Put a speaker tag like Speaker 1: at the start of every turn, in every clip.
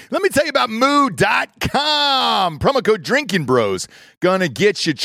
Speaker 1: Let me tell you about Mood.com. Promo code Drinking Bros. Gonna get you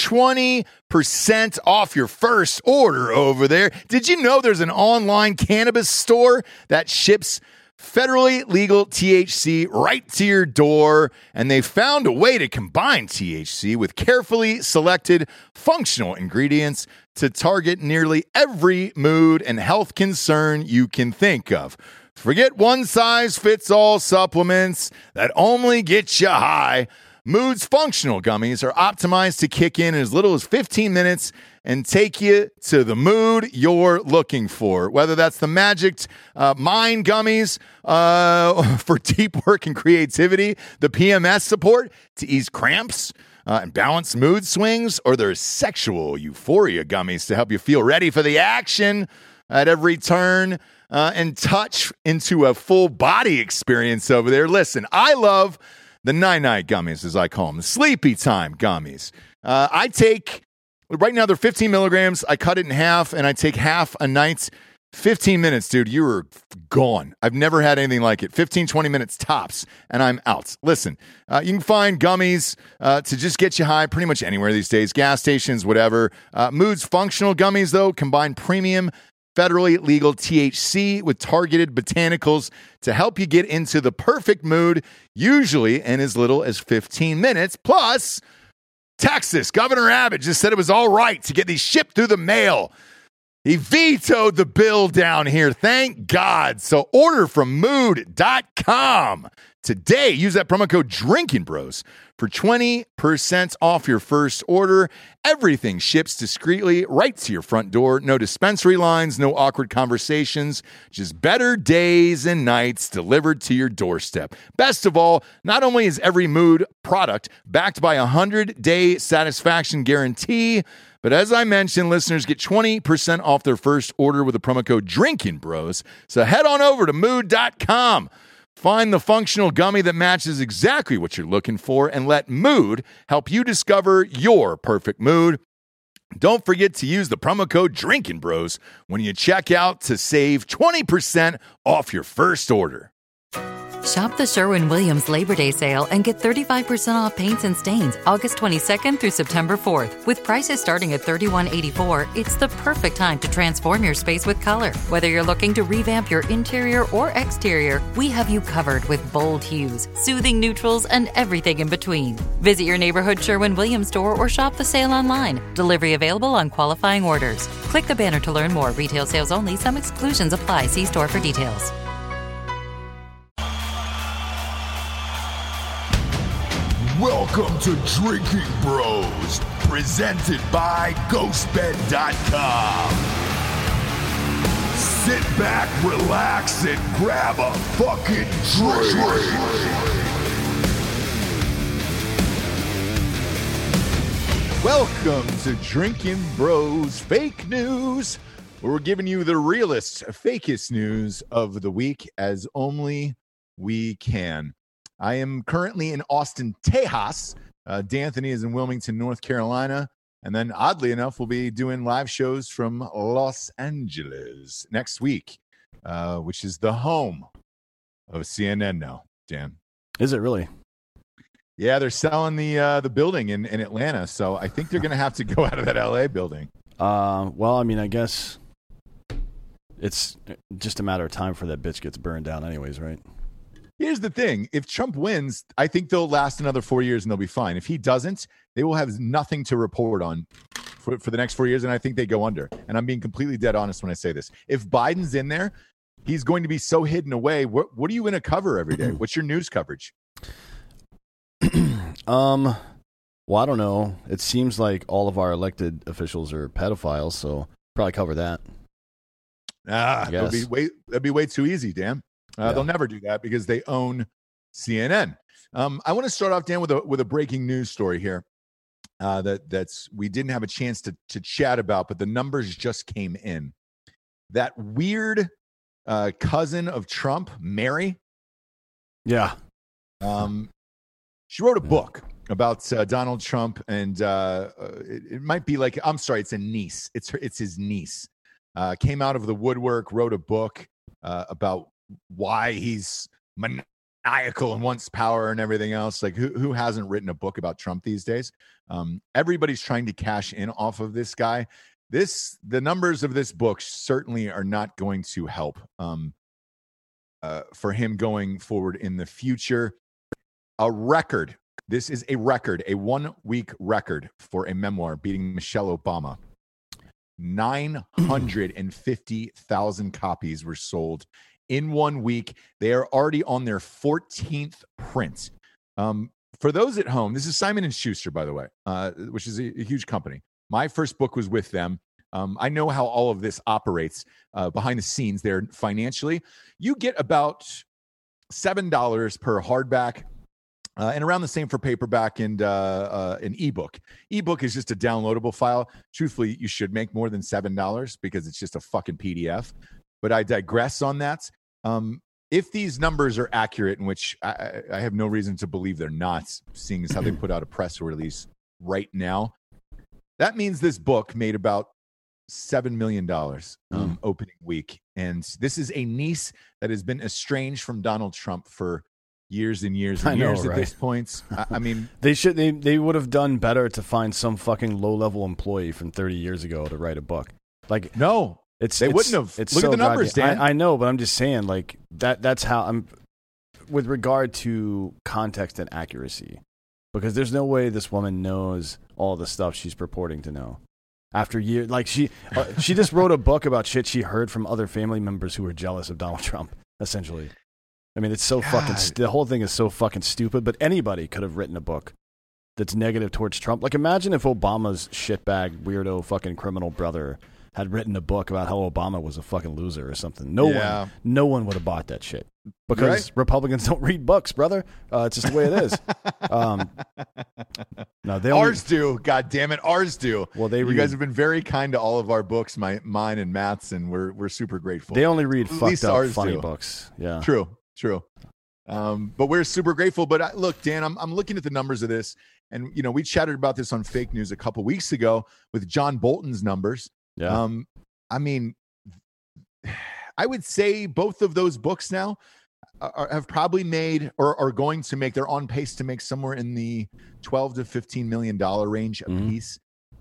Speaker 1: 20% off your first order over there. Did you know there's an online cannabis store that ships federally legal THC right to your door? And they found a way to combine THC with carefully selected functional ingredients to target nearly every mood and health concern you can think of. Forget one-size-fits-all supplements that only get you high. Mood's functional gummies are optimized to kick in as little as 15 minutes and take you to the mood you're looking for. Whether that's the Magic Mind gummies for deep work and creativity, the PMS support to ease cramps and balance mood swings, or their sexual euphoria gummies to help you feel ready for the action at every turn. And touch into a full body experience over there. Listen, I love the night-night gummies, as I call them, the sleepy time gummies. I take, right now they're 15 milligrams. I cut it in half, and I take half a night. 15 minutes, dude, you were gone. I've never had anything like it. 15, 20 minutes tops, and I'm out. Listen, you can find gummies to just get you high pretty much anywhere these days, gas stations, whatever. Mood's functional gummies, though, combine premium federally legal THC with targeted botanicals to help you get into the perfect mood, usually in as little as 15 minutes. Plus, Texas, Governor Abbott just said it was all right to get these shipped through the mail. He vetoed the bill down here. Thank God. So order from Mood.com today. Use that promo code Drinking Bros for 20% off your first order. Everything ships discreetly right to your front door. No dispensary lines, no awkward conversations, just better days and nights delivered to your doorstep. Best of all, not only is every Mood product backed by a 100-day satisfaction guarantee, but as I mentioned, listeners get 20% off their first order with the promo code Drinking Bros. So head on over to Mood.com. Find the functional gummy that matches exactly what you're looking for and let Mood help you discover your perfect mood. Don't forget to use the promo code Drinking Bros when you check out to save 20% off your first order.
Speaker 2: Shop the Sherwin-Williams Labor Day sale and get 35% off paints and stains August 22nd through September 4th. With prices starting at $31.84, it's the perfect time to transform your space with color. Whether you're looking to revamp your interior or exterior, we have you covered with bold hues, soothing neutrals, and everything in between. Visit your neighborhood Sherwin-Williams store or shop the sale online. Delivery available on qualifying orders. Click the banner to learn more. Retail sales only. Some exclusions apply. See store for details.
Speaker 3: Welcome to Drinking Bros, presented by GhostBed.com. Sit back, relax, and grab a fucking drink.
Speaker 1: Welcome to Drinking Bros Fake News, where we're giving you the realest, fakest news of the week as only we can. I am currently in Austin, Tejas. D'Anthony is in Wilmington, North Carolina. And then, oddly enough, we'll be doing live shows from Los Angeles next week, which is the home of CNN now, Dan.
Speaker 4: Is it really?
Speaker 1: Yeah, they're selling the building in Atlanta, so I think they're going to have to go out of that LA building.
Speaker 4: Well, I mean, I guess it's just a matter of time for that bitch gets burned down anyways, right?
Speaker 1: Here's the thing. If Trump wins, I think they'll last another 4 years and they'll be fine. If he doesn't, they will have nothing to report on for the next 4 years, and I think they go under. And I'm being completely dead honest when I say this. If Biden's in there, he's going to be so hidden away. What are you going to cover every day? What's your news coverage?
Speaker 4: Well, I don't know. It seems like all of our elected officials are pedophiles, so probably cover that.
Speaker 1: That'd be way too easy, Dan. They'll never do that because they own CNN. I want to start off, Dan, with a breaking news story here that's we didn't have a chance to chat about, but the numbers just came in. That weird cousin of Trump, Mary.
Speaker 4: Yeah.
Speaker 1: She wrote a book about Donald Trump, and it might be like, I'm sorry, it's a niece. It's his niece. Came out of the woodwork, wrote a book about why he's maniacal and wants power and everything else. Like who hasn't written a book about Trump these days? Everybody's trying to cash in off of this guy. The numbers of this book certainly are not going to help for him going forward in the future. A record. This is a record, a 1 week record for a memoir beating Michelle Obama. 950,000 copies were sold in 1 week. They are already on their 14th print. For those at home, this is Simon & Schuster, by the way, which is a huge company. My first book was with them. I know how all of this operates behind the scenes there financially. You get about $7 per hardback. And around the same for paperback and an ebook. Ebook is just a downloadable file. Truthfully, you should make more than $7 because it's just a fucking PDF. But I digress on that. If these numbers are accurate, in which I have no reason to believe they're not, seeing as how they put out a press release right now, that means this book made about $7 million opening week. And this is a niece that has been estranged from Donald Trump for years and years and years at this point. I mean,
Speaker 4: they would have done better to find some fucking low-level employee from 30 years ago to write a book. Like,
Speaker 1: no, they wouldn't have. Look at the numbers, Dan.
Speaker 4: I know, but I'm just saying, like, that's how I'm with regard to context and accuracy, because there's no way this woman knows all the stuff she's purporting to know. After years, like she just wrote a book about shit she heard from other family members who were jealous of Donald Trump, essentially. I mean, it's so the whole thing is so fucking stupid, but anybody could have written a book that's negative towards Trump. Like, imagine if Obama's shitbag, weirdo, fucking criminal brother had written a book about how Obama was a fucking loser or something. No one would have bought that shit because Republicans don't read books, brother. It's just the way it is. No,
Speaker 1: ours do. God damn it, ours do.
Speaker 4: Well,
Speaker 1: you guys have been very kind to all of our books, mine and Matt's, and we're super grateful.
Speaker 4: They only read fucked up, funny books. Yeah,
Speaker 1: True. But we're super grateful. But look, Dan, I'm looking at the numbers of this, and we chatted about this on Fake News a couple weeks ago with John Bolton's numbers.
Speaker 4: Yeah.
Speaker 1: I mean, I would say both of those books now have probably made or are going to make. They're on pace to make somewhere in the $12 to $15 million range a piece.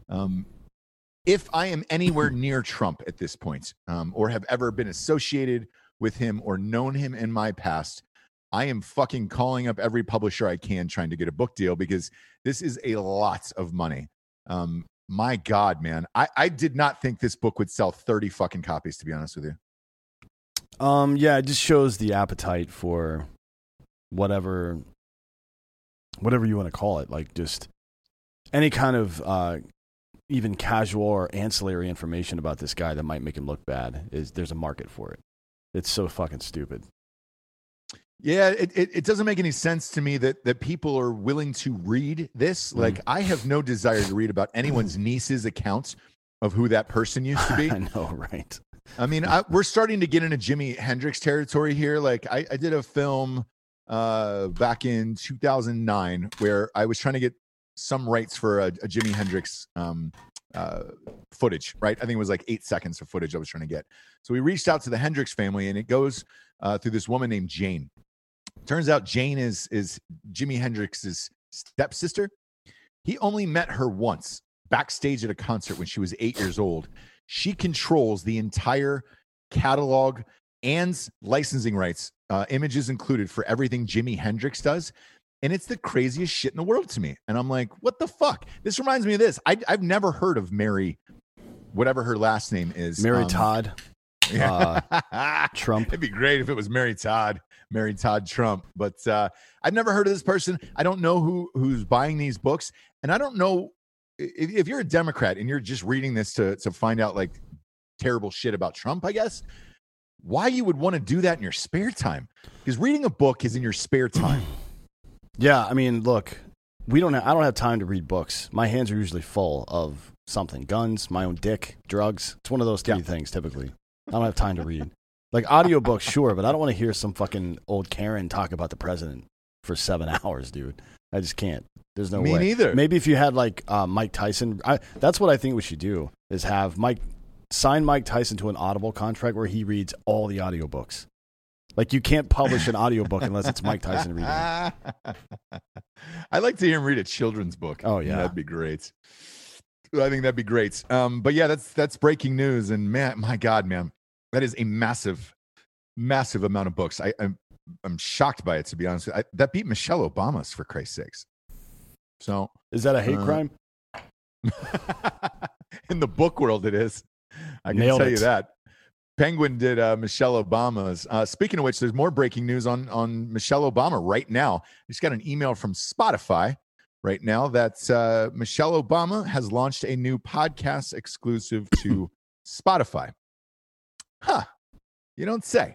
Speaker 1: If I am anywhere near Trump at this point, or have ever been associated with him or known him in my past, I am fucking calling up every publisher I can trying to get a book deal, because this is a lot of money. My God, man. I did not think this book would sell 30 fucking copies, to be honest with you.
Speaker 4: Yeah, it just shows the appetite for whatever you want to call it. Like, just any kind of even casual or ancillary information about this guy that might make him look bad. There's a market for it. It's so fucking stupid.
Speaker 1: Yeah, it doesn't make any sense to me that people are willing to read this. Like, I have no desire to read about anyone's niece's accounts of who that person used to be.
Speaker 4: I know, right?
Speaker 1: I mean, we're starting to get into Jimi Hendrix territory here. Like, I did a film back in 2009 where I was trying to get some rights for a Jimi Hendrix footage, right? I think it was like 8 seconds of footage I was trying to get. So we reached out to the Hendrix family, and it goes through this woman named Jane. Turns out Jane is Jimi Hendrix's stepsister. He only met her once backstage at a concert when she was 8 years old. She controls the entire catalog and licensing rights, images included, for everything Jimi Hendrix does. And it's the craziest shit in the world to me. And I'm like, what the fuck? This reminds me of this. I've never heard of Mary, whatever her last name is.
Speaker 4: Mary Todd. Trump.
Speaker 1: It'd be great if it was Mary Todd Trump. But I've never heard of this person. I don't know who's buying these books. And I don't know if you're a Democrat and you're just reading this to find out like terrible shit about Trump, I guess, why you would want to do that in your spare time. Because reading a book is in your spare time.
Speaker 4: Yeah, I mean, look, I don't have time to read books. My hands are usually full of something. Guns, my own dick, drugs. It's one of those three things typically. I don't have time to read. Like, audiobooks, sure, but I don't want to hear some fucking old Karen talk about the president for 7 hours, dude. I just can't. There's no way.
Speaker 1: Me neither.
Speaker 4: Maybe if you had like Mike Tyson, that's what I think we should do, is have sign Mike Tyson to an Audible contract where he reads all the audiobooks. Like, you can't publish an audiobook unless it's Mike Tyson reading it.
Speaker 1: I'd like to hear him read a children's book.
Speaker 4: Oh, yeah.
Speaker 1: That'd be great. I think that'd be great. But yeah, that's breaking news. And man, my God, man, that is a massive, massive amount of books. I'm shocked by it, to be honest. That beat Michelle Obama's, for Christ's sakes. So
Speaker 4: is that a hate crime?
Speaker 1: In the book world, it is. I can tell you that. Penguin did Michelle Obama's. Speaking of which, there's more breaking news on Michelle Obama right now. I just got an email from Spotify right now that Michelle Obama has launched a new podcast exclusive to Spotify. Huh. You don't say.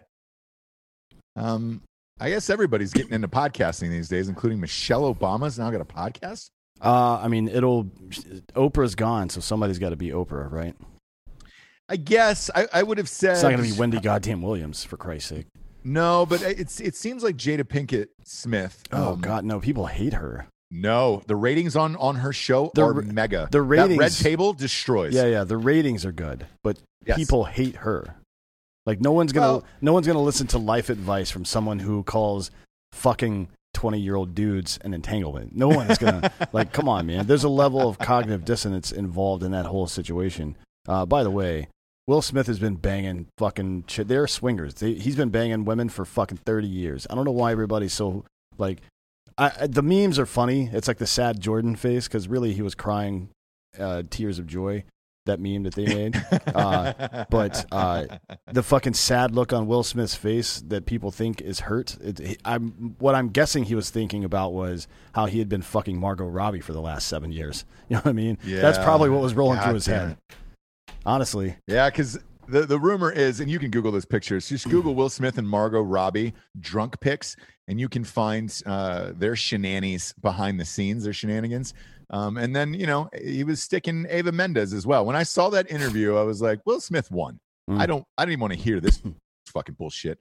Speaker 1: I guess everybody's getting into podcasting these days, including Michelle Obama's now got a podcast.
Speaker 4: I mean, Oprah's gone, so somebody's got to be Oprah, right?
Speaker 1: I guess I would have said
Speaker 4: it's not going to be Wendy goddamn Williams, for Christ's sake.
Speaker 1: No, but it seems like Jada Pinkett Smith.
Speaker 4: Oh God, no! People hate her.
Speaker 1: No, the ratings on her show are mega.
Speaker 4: The ratings,
Speaker 1: that Red Table destroys.
Speaker 4: Yeah, the ratings are good, but people hate her. Like no one's gonna listen to life advice from someone who calls fucking 20-year-old dudes an entanglement. No one is gonna like. Come on, man. There's a level of cognitive dissonance involved in that whole situation. By the way, Will Smith has been banging fucking shit. They're swingers. He's been banging women for fucking 30 years. I don't know why everybody's so like. The memes are funny. It's like the sad Jordan face because really he was crying tears of joy. That meme that they made. But the fucking sad look on Will Smith's face that people think is hurt. What I'm guessing he was thinking about was how he had been fucking Margot Robbie for the last 7 years. You know what I mean?
Speaker 1: Yeah.
Speaker 4: That's probably what was rolling through his head. Honestly.
Speaker 1: Yeah, because the rumor is, and you can Google those pictures, just Google Will Smith and Margot Robbie drunk pics, and you can find their shenanigans behind the scenes, their shenanigans. And then, he was sticking Eva Mendes as well. When I saw that interview, I was like, Will Smith won. I didn't even want to hear this fucking bullshit.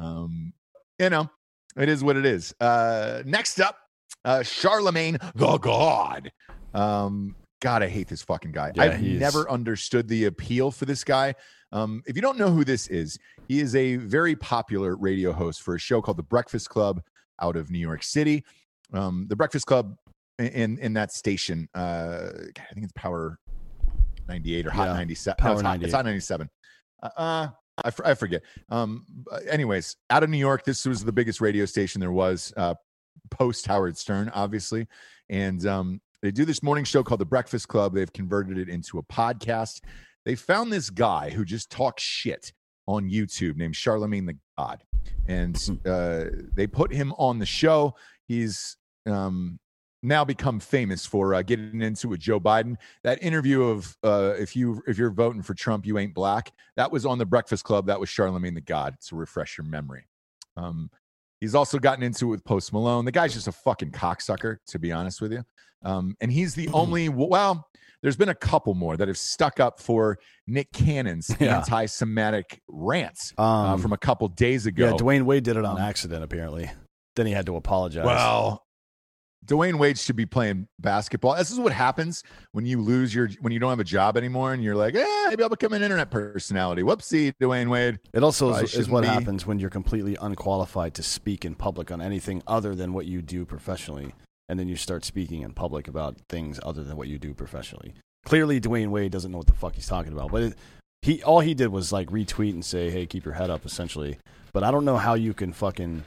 Speaker 1: It is what it is. Next up, Charlemagne the God. God, I hate this fucking guy.
Speaker 4: Yeah,
Speaker 1: I've never understood the appeal for this guy. If you don't know who this is, he is a very popular radio host for a show called The Breakfast Club out of New York City. The Breakfast Club in that station, I think it's Power 98 or Hot 97.
Speaker 4: Power
Speaker 1: 98. It's Hot 97. I forget. Anyways, out of New York, this was the biggest radio station there was post Howard Stern, obviously. And they do this morning show called The Breakfast Club. They've converted it into a podcast. They found this guy who just talks shit on YouTube named Charlemagne the God. And they put him on the show. He's now become famous for getting into with Joe Biden. That interview of if you're voting for Trump, you ain't black. That was on The Breakfast Club. That was Charlemagne the God, to refresh your memory. He's also gotten into it with Post Malone. The guy's just a fucking cocksucker, to be honest with you. And he's the only, there's been a couple more that have stuck up for Nick Cannon's anti-Semitic rants from a couple days ago.
Speaker 4: Yeah, Dwayne Wade did it on accident, apparently. Then he had to apologize.
Speaker 1: Well, Dwayne Wade should be playing basketball. This is what happens when you when you don't have a job anymore and you're like, maybe I'll become an internet personality. Whoopsie, Dwayne Wade.
Speaker 4: It also is what happens when you're completely unqualified to speak in public on anything other than what you do professionally. And then you start speaking in public about things other than what you do professionally. Clearly, Dwayne Wade doesn't know what the fuck he's talking about. But all he did was like retweet and say, hey, keep your head up, essentially. But I don't know how you can fucking...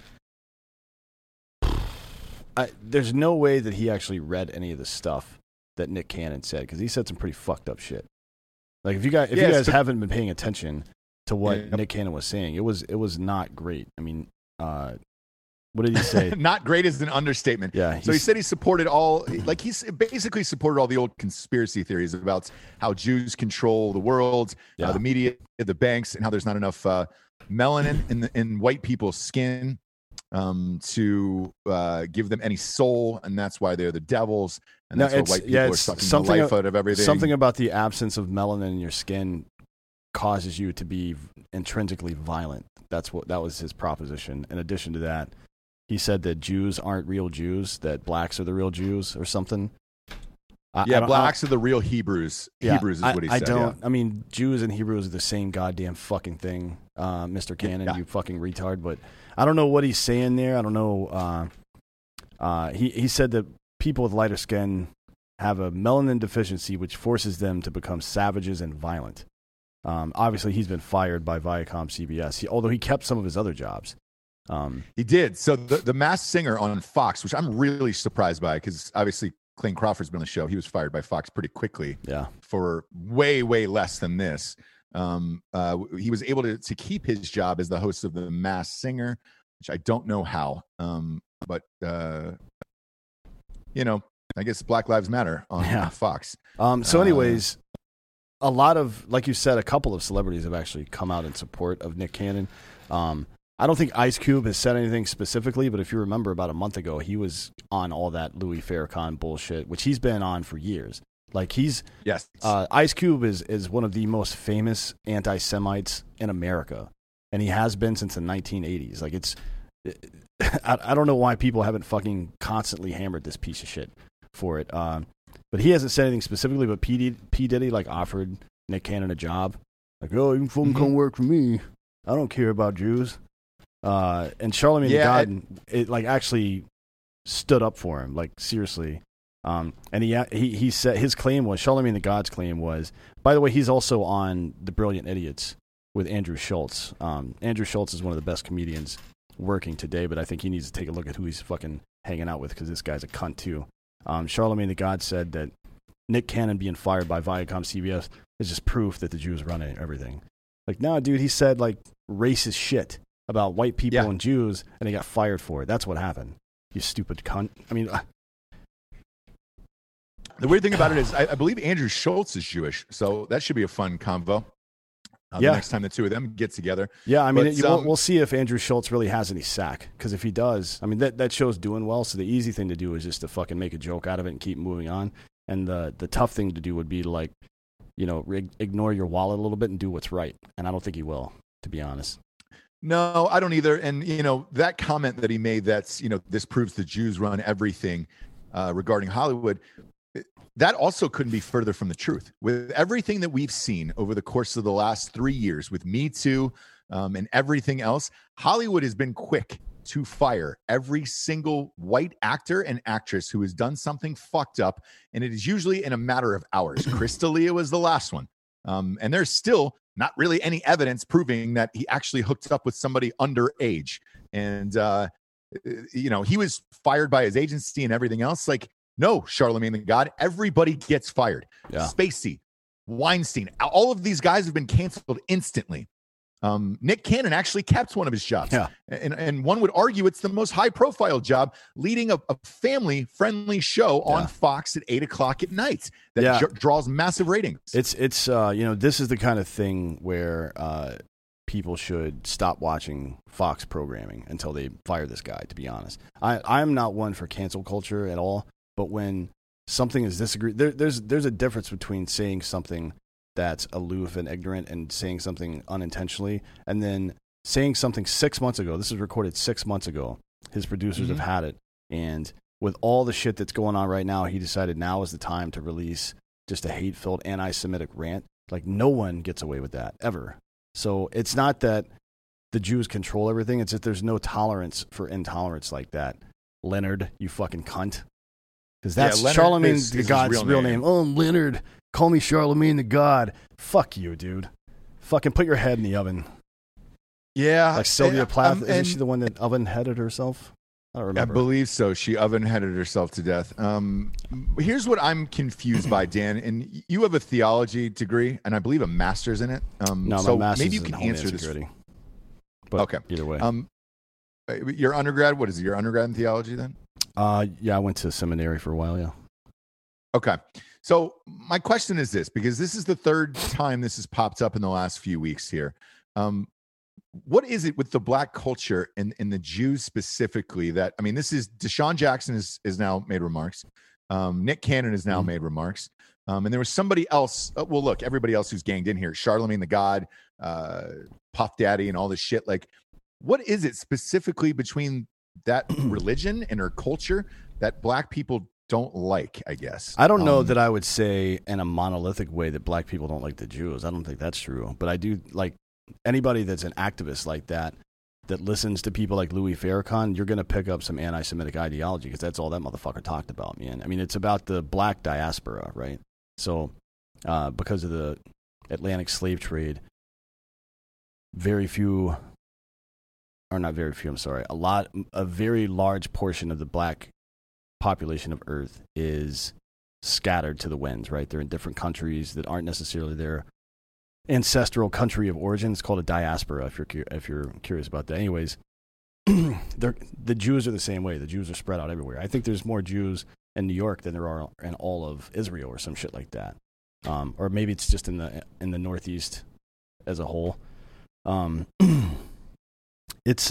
Speaker 4: there's no way that he actually read any of the stuff that Nick Cannon said, because he said some pretty fucked up shit. Like, if you guys haven't been paying attention to what Nick Cannon was saying, it was not great. I mean... what did he say?
Speaker 1: Not great is an understatement.
Speaker 4: Yeah.
Speaker 1: So he said he supported he's basically supported all the old conspiracy theories about how Jews control the world, the media, the banks, and how there's not enough melanin in white people's skin to give them any soul, and that's why they're the devils, and that's why white people are sucking the life out of everything.
Speaker 4: Something about the absence of melanin in your skin causes you to be intrinsically violent. That was his proposition. In addition to that, he said that Jews aren't real Jews, that blacks are the real Jews or something.
Speaker 1: Blacks are the real Hebrews. Hebrews is what he said.
Speaker 4: I mean, Jews and Hebrews are the same goddamn fucking thing, Mr. Cannon, you fucking retard. But I don't know what he's saying there. I don't know. He said that people with lighter skin have a melanin deficiency, which forces them to become savages and violent. Obviously, he's been fired by Viacom CBS, although he kept some of his other jobs.
Speaker 1: He did. So the Masked Singer on Fox, which I'm really surprised by, because obviously Clayton Crawford's been on the show. He was fired by Fox pretty quickly for way, way less than this. He was able to keep his job as the host of the Masked Singer, which I don't know how. But I guess Black Lives Matter on Fox.
Speaker 4: Anyways, a lot of, like you said, a couple of celebrities have actually come out in support of Nick Cannon. I don't think Ice Cube has said anything specifically, but if you remember about a month ago, he was on all that Louis Farrakhan bullshit, which he's been on for years. Like Ice Cube is one of the most famous anti-Semites in America, and he has been since the 1980s. Like I don't know why people haven't fucking constantly hammered this piece of shit for it. But he hasn't said anything specifically, but P. Diddy like offered Nick Cannon a job. Like, oh, you can fucking come work for me. I don't care about Jews. And Charlemagne the God actually stood up for him, like seriously. And he said his claim was, Charlemagne the God's claim was, by the way, he's also on The Brilliant Idiots with Andrew Schultz. Andrew Schultz is one of the best comedians working today, but I think he needs to take a look at who he's fucking hanging out with, because this guy's a cunt too. Charlemagne the God said that Nick Cannon being fired by Viacom CBS is just proof that the Jews run everything. Like, no, dude, he said like racist shit about white people and Jews, and he got fired for it. That's what happened. You stupid cunt. I mean,
Speaker 1: the weird thing about it is, I believe Andrew Schultz is Jewish, so that should be a fun convo. The next time the two of them get together. Yeah,
Speaker 4: I mean, we'll see if Andrew Schultz really has any sack, because if he does, I mean, that show's doing well, so the easy thing to do is just to fucking make a joke out of it and keep moving on. And the tough thing to do would be to, like, ignore your wallet a little bit and do what's right. And I don't think he will, to be honest.
Speaker 1: No, I don't either. And, that comment that he made, that's, this proves the Jews run everything regarding Hollywood, that also couldn't be further from the truth. With everything that we've seen over the course of the last 3 years with Me Too and everything else, Hollywood has been quick to fire every single white actor and actress who has done something fucked up, and it is usually in a matter of hours. Chris D'Elia was the last one. And there's still not really any evidence proving that he actually hooked up with somebody underage. And, he was fired by his agency and everything else. Like, no, Charlemagne the God, everybody gets fired. Yeah. Spacey, Weinstein, all of these guys have been canceled instantly. Nick Cannon actually kept one of his jobs. Yeah. And one would argue it's the most high-profile job, leading a family-friendly show on Fox at 8 o'clock at night that draws massive ratings.
Speaker 4: This is the kind of thing where people should stop watching Fox programming until they fire this guy, to be honest. I'm not one for cancel culture at all. But when something is disagreed, there's a difference between saying something that's aloof and ignorant and saying something unintentionally, and then saying something 6 months ago. This was recorded 6 months ago. His producers have had it. And with all the shit that's going on right now, he decided now is the time to release just a hate-filled anti-Semitic rant. Like, no one gets away with that, ever. So it's not that the Jews control everything. It's that there's no tolerance for intolerance like that. Leonard, you fucking cunt. Because that's Charlemagne the God's real name. Oh, Leonard. Call me Charlemagne the God. Fuck you, dude. Fucking put your head in the oven.
Speaker 1: Yeah.
Speaker 4: Like Sylvia Plath. Isn't she the one that oven-headed herself? I don't remember.
Speaker 1: I believe so. She oven-headed herself to death. Here's what I'm confused by, Dan. And you have a theology degree, and I believe a master's in it.
Speaker 4: No,
Speaker 1: so
Speaker 4: my master's
Speaker 1: maybe you can answer this.
Speaker 4: But
Speaker 1: okay.
Speaker 4: Either way.
Speaker 1: Your undergrad, what is it? Your undergrad in theology then?
Speaker 4: Yeah, I went to seminary for a while, yeah.
Speaker 1: Okay. So my question is this, because this is the third time this has popped up in the last few weeks here. What is it with the black culture and the Jews specifically that, I mean, this is Deshaun Jackson is now made remarks. Nick Cannon has now made remarks. And there was somebody else. Well, look, everybody else who's ganged in here, Charlemagne the God, Puff Daddy and all this shit. Like, what is it specifically between that religion and her culture that black people don't like, I guess.
Speaker 4: I don't know that I would say in a monolithic way that black people don't like the Jews. I don't think that's true. But I do like anybody that's an activist like that listens to people like Louis Farrakhan, you're going to pick up some anti-Semitic ideology because that's all that motherfucker talked about, man. I mean, it's about the black diaspora, right? So because of the Atlantic slave trade, a very large portion of the black population of Earth is scattered to the winds, right? They're in different countries that aren't necessarily their ancestral country of origin. It's called a diaspora, if you're curious about that. Anyways, the Jews are the same way. The Jews are spread out everywhere. I think there's more Jews in New York than there are in all of Israel or some shit like that. Or maybe it's just in the Northeast as a whole. It's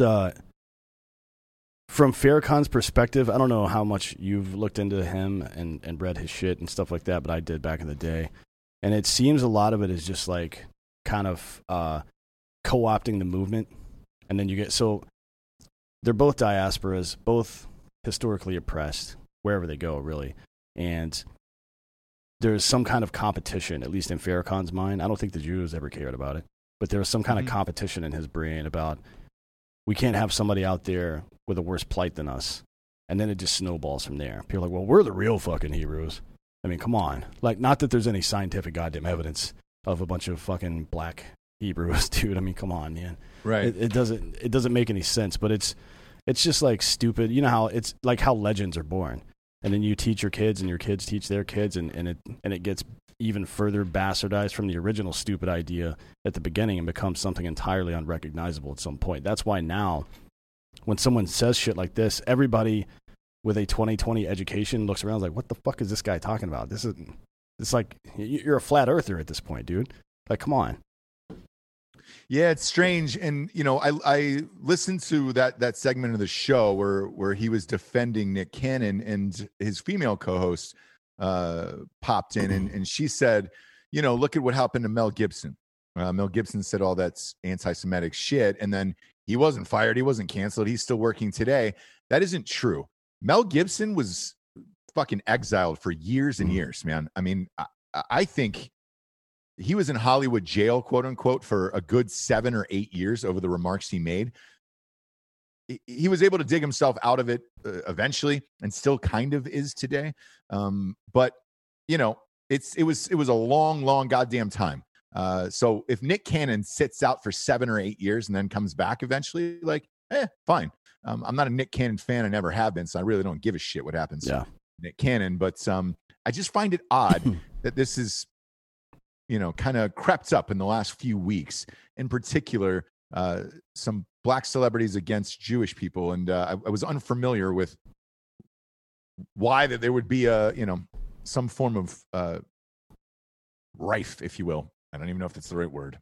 Speaker 4: from Farrakhan's perspective, I don't know how much you've looked into him and read his shit and stuff like that, but I did back in the day. And it seems a lot of it is just like kind of co-opting the movement. And then you get, so they're both diasporas, both historically oppressed, wherever they go, really. And there's some kind of competition, at least in Farrakhan's mind. I don't think the Jews ever cared about it, but there was some kind of competition in his brain about we can't have somebody out there with a worse plight than us. And then it just snowballs from there. People are like, well, we're the real fucking Hebrews. I mean, come on. Like, not that there's any scientific goddamn evidence of a bunch of fucking black Hebrews, dude. I mean, come on, man.
Speaker 1: Right.
Speaker 4: It doesn't make any sense, but it's just like stupid. You know how it's like how legends are born. And then you teach your kids and your kids teach their kids and it gets even further bastardized from the original stupid idea at the beginning and becomes something entirely unrecognizable at some point. That's why now when someone says shit like this, everybody with a 2020 education looks around like, what the fuck is this guy talking about? It's like, you're a flat earther at this point, dude. Like, come on.
Speaker 1: Yeah, it's strange. And, you know, I listened to that segment of the show where he was defending Nick Cannon, and his female co-host popped in and she said, you know, look at what happened to Mel Gibson. Mel Gibson said all that's anti-Semitic shit, and then he wasn't fired. He wasn't canceled. He's still working today. That isn't true. Mel Gibson was fucking exiled for years and years, man. I mean, I think he was in Hollywood jail, quote unquote, for a good 7 or 8 years over the remarks he made. He was able to dig himself out of it eventually, and still kind of is today. But you know, it was a long goddamn time. So if Nick Cannon sits out for 7 or 8 years and then comes back eventually, like, fine. I'm not a Nick Cannon fan. I never have been, so I really don't give a shit what happens to Nick Cannon. But I just find it odd that this is, you know, kind of crept up in the last few weeks. In particular, some black celebrities against Jewish people, and I was unfamiliar with why that there would be some form of rife, if you will. I don't even know if that's the right word.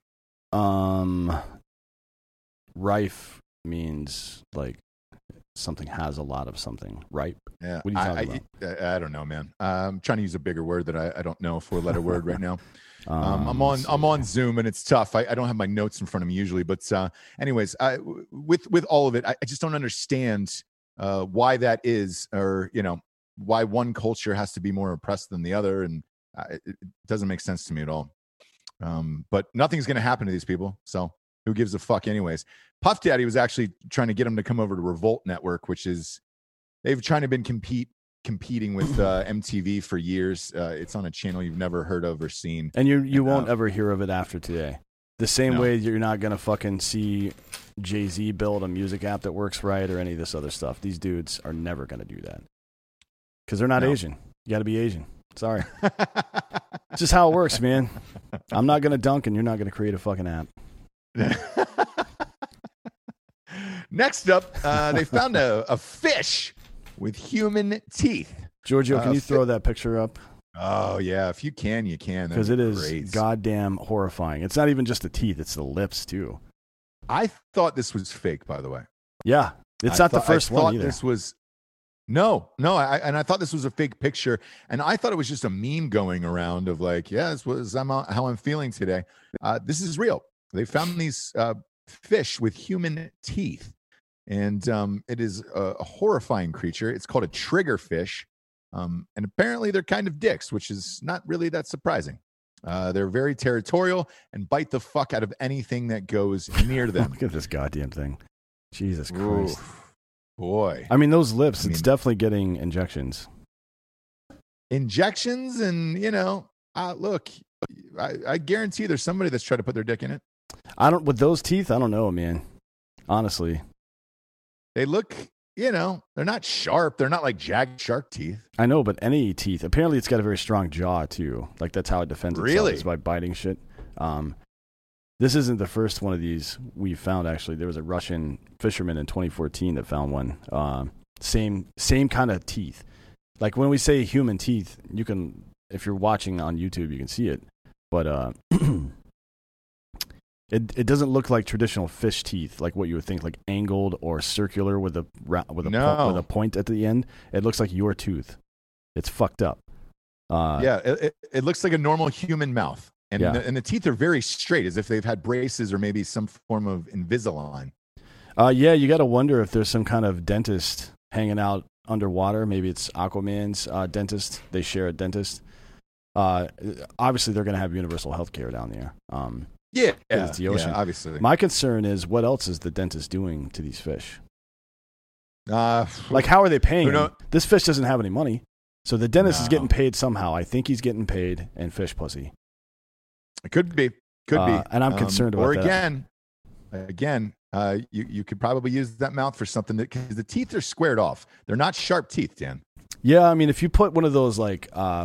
Speaker 4: Rife means like something has a lot of something. Ripe.
Speaker 1: Yeah.
Speaker 4: What are you talking
Speaker 1: about? I don't know, man. I'm trying to use a bigger word that I don't know, a 4-letter word right now. I'm on Zoom and it's tough. I don't have my notes in front of me usually, but anyways, with all of it, I just don't understand why that is, or you know, why one culture has to be more oppressed than the other, and it doesn't make sense to me at all. But nothing's going to happen to these people, so who gives a fuck anyways? Puff Daddy was actually trying to get him to come over to Revolt Network, which is, they've trying to been competing with MTV for years. It's on a channel you've never heard of or seen.
Speaker 4: And you won't ever hear of it after today. The same way you're not going to fucking see Jay-Z build a music app that works right or any of this other stuff. These dudes are never going to do that. Because they're not Asian. You got to be Asian. Sorry. It's just how it works, man. I'm not going to dunk and you're not going to create a fucking app.
Speaker 1: Next up, they found a fish with human teeth.
Speaker 4: Giorgio, can you throw that picture up?
Speaker 1: Oh, yeah. If you can, you can.
Speaker 4: Because it is goddamn horrifying. It's not even just the teeth. It's the lips, too.
Speaker 1: I thought this was fake, by the way.
Speaker 4: Yeah. It's not the first one either.
Speaker 1: This was... No. I thought this was a fake picture. And I thought it was just a meme going around of like, yeah, this was how I'm feeling today. This is real. They found these fish with human teeth. And it is a horrifying creature. It's called a triggerfish. And apparently they're kind of dicks, which is not really that surprising. They're very territorial and bite the fuck out of anything that goes near them.
Speaker 4: Look at this goddamn thing. Jesus Christ.
Speaker 1: Oof, boy.
Speaker 4: I mean, those lips, it's definitely getting injections.
Speaker 1: Injections and, look, I guarantee there's somebody that's tried to put their dick in it.
Speaker 4: With those teeth, I don't know, man. Honestly.
Speaker 1: They look, they're not sharp. They're not like jagged shark teeth.
Speaker 4: I know, but any teeth. Apparently, it's got a very strong jaw, too. Like, that's how it defends itself.
Speaker 1: Really?
Speaker 4: Is by biting shit. This isn't the first one of these we found, actually. There was a Russian fisherman in 2014 that found one. Same kind of teeth. Like, when we say human teeth, you can, if you're watching on YouTube, you can see it. But it doesn't look like traditional fish teeth, like what you would think, like angled or circular with a point at the end. It looks like your tooth. It's fucked up.
Speaker 1: It looks like a normal human mouth. And,
Speaker 4: Yeah.
Speaker 1: and the teeth are very straight, as if they've had braces or maybe some form of Invisalign.
Speaker 4: Yeah, you got to wonder if there's some kind of dentist hanging out underwater. Maybe it's Aquaman's dentist. They share a dentist. Obviously, they're going to have universal health care down there. It's the ocean.
Speaker 1: Obviously.
Speaker 4: My concern is, what else is the dentist doing to these fish? Like, how are they paying him? This fish doesn't have any money. So the dentist is getting paid somehow. I think he's getting paid in fish pussy.
Speaker 1: It could be.
Speaker 4: And I'm concerned about that.
Speaker 1: Or again, you could probably use that mouth for something because the teeth are squared off. They're not sharp teeth, Dan.
Speaker 4: Yeah, I mean, if you put one of those one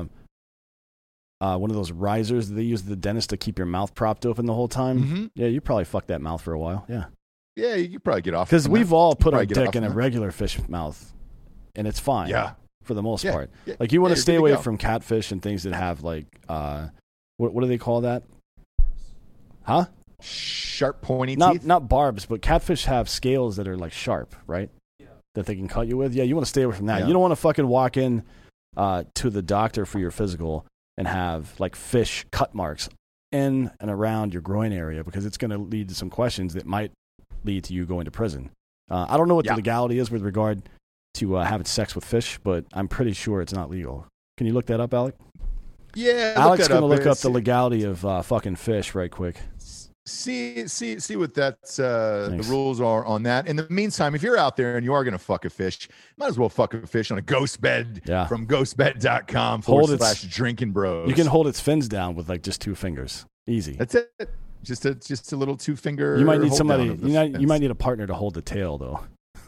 Speaker 4: of those risers that they use at the dentist to keep your mouth propped open the whole time, yeah, you probably fuck that mouth for a while. Yeah.
Speaker 1: Yeah, you could probably get off.
Speaker 4: Because we've all put our dick in a regular fish mouth, and it's fine.
Speaker 1: Yeah.
Speaker 4: For the most part.
Speaker 1: Yeah.
Speaker 4: Like, you want to stay
Speaker 1: good to
Speaker 4: away
Speaker 1: go.
Speaker 4: from catfish and things that have, like, what do they call that? Huh?
Speaker 1: Sharp, pointy teeth?
Speaker 4: Not barbs, but catfish have scales that are, like, sharp, right? Yeah. That they can cut you with. Yeah, you want to stay away from that.
Speaker 1: Yeah.
Speaker 4: You don't want to fucking walk in to the doctor for your physical and have, like, fish cut marks in and around your groin area, because it's going to lead to some questions that might lead to you going to prison. I don't know what the legality is with regard to having sex with fish, but I'm pretty sure it's not legal. Can you look that up, Alec?
Speaker 1: Yeah,
Speaker 4: Alex is going to look up the legality of fucking fish right quick.
Speaker 1: See what the rules are on that. In the meantime, if you're out there and you are going to fuck a fish, might as well fuck a fish on a ghost bed from ghostbed.com /drinking bros.
Speaker 4: You can hold its fins down with, like, just 2 fingers. Easy.
Speaker 1: That's it. Just a little 2-finger.
Speaker 4: You might need somebody. You might need a partner to hold the tail, though.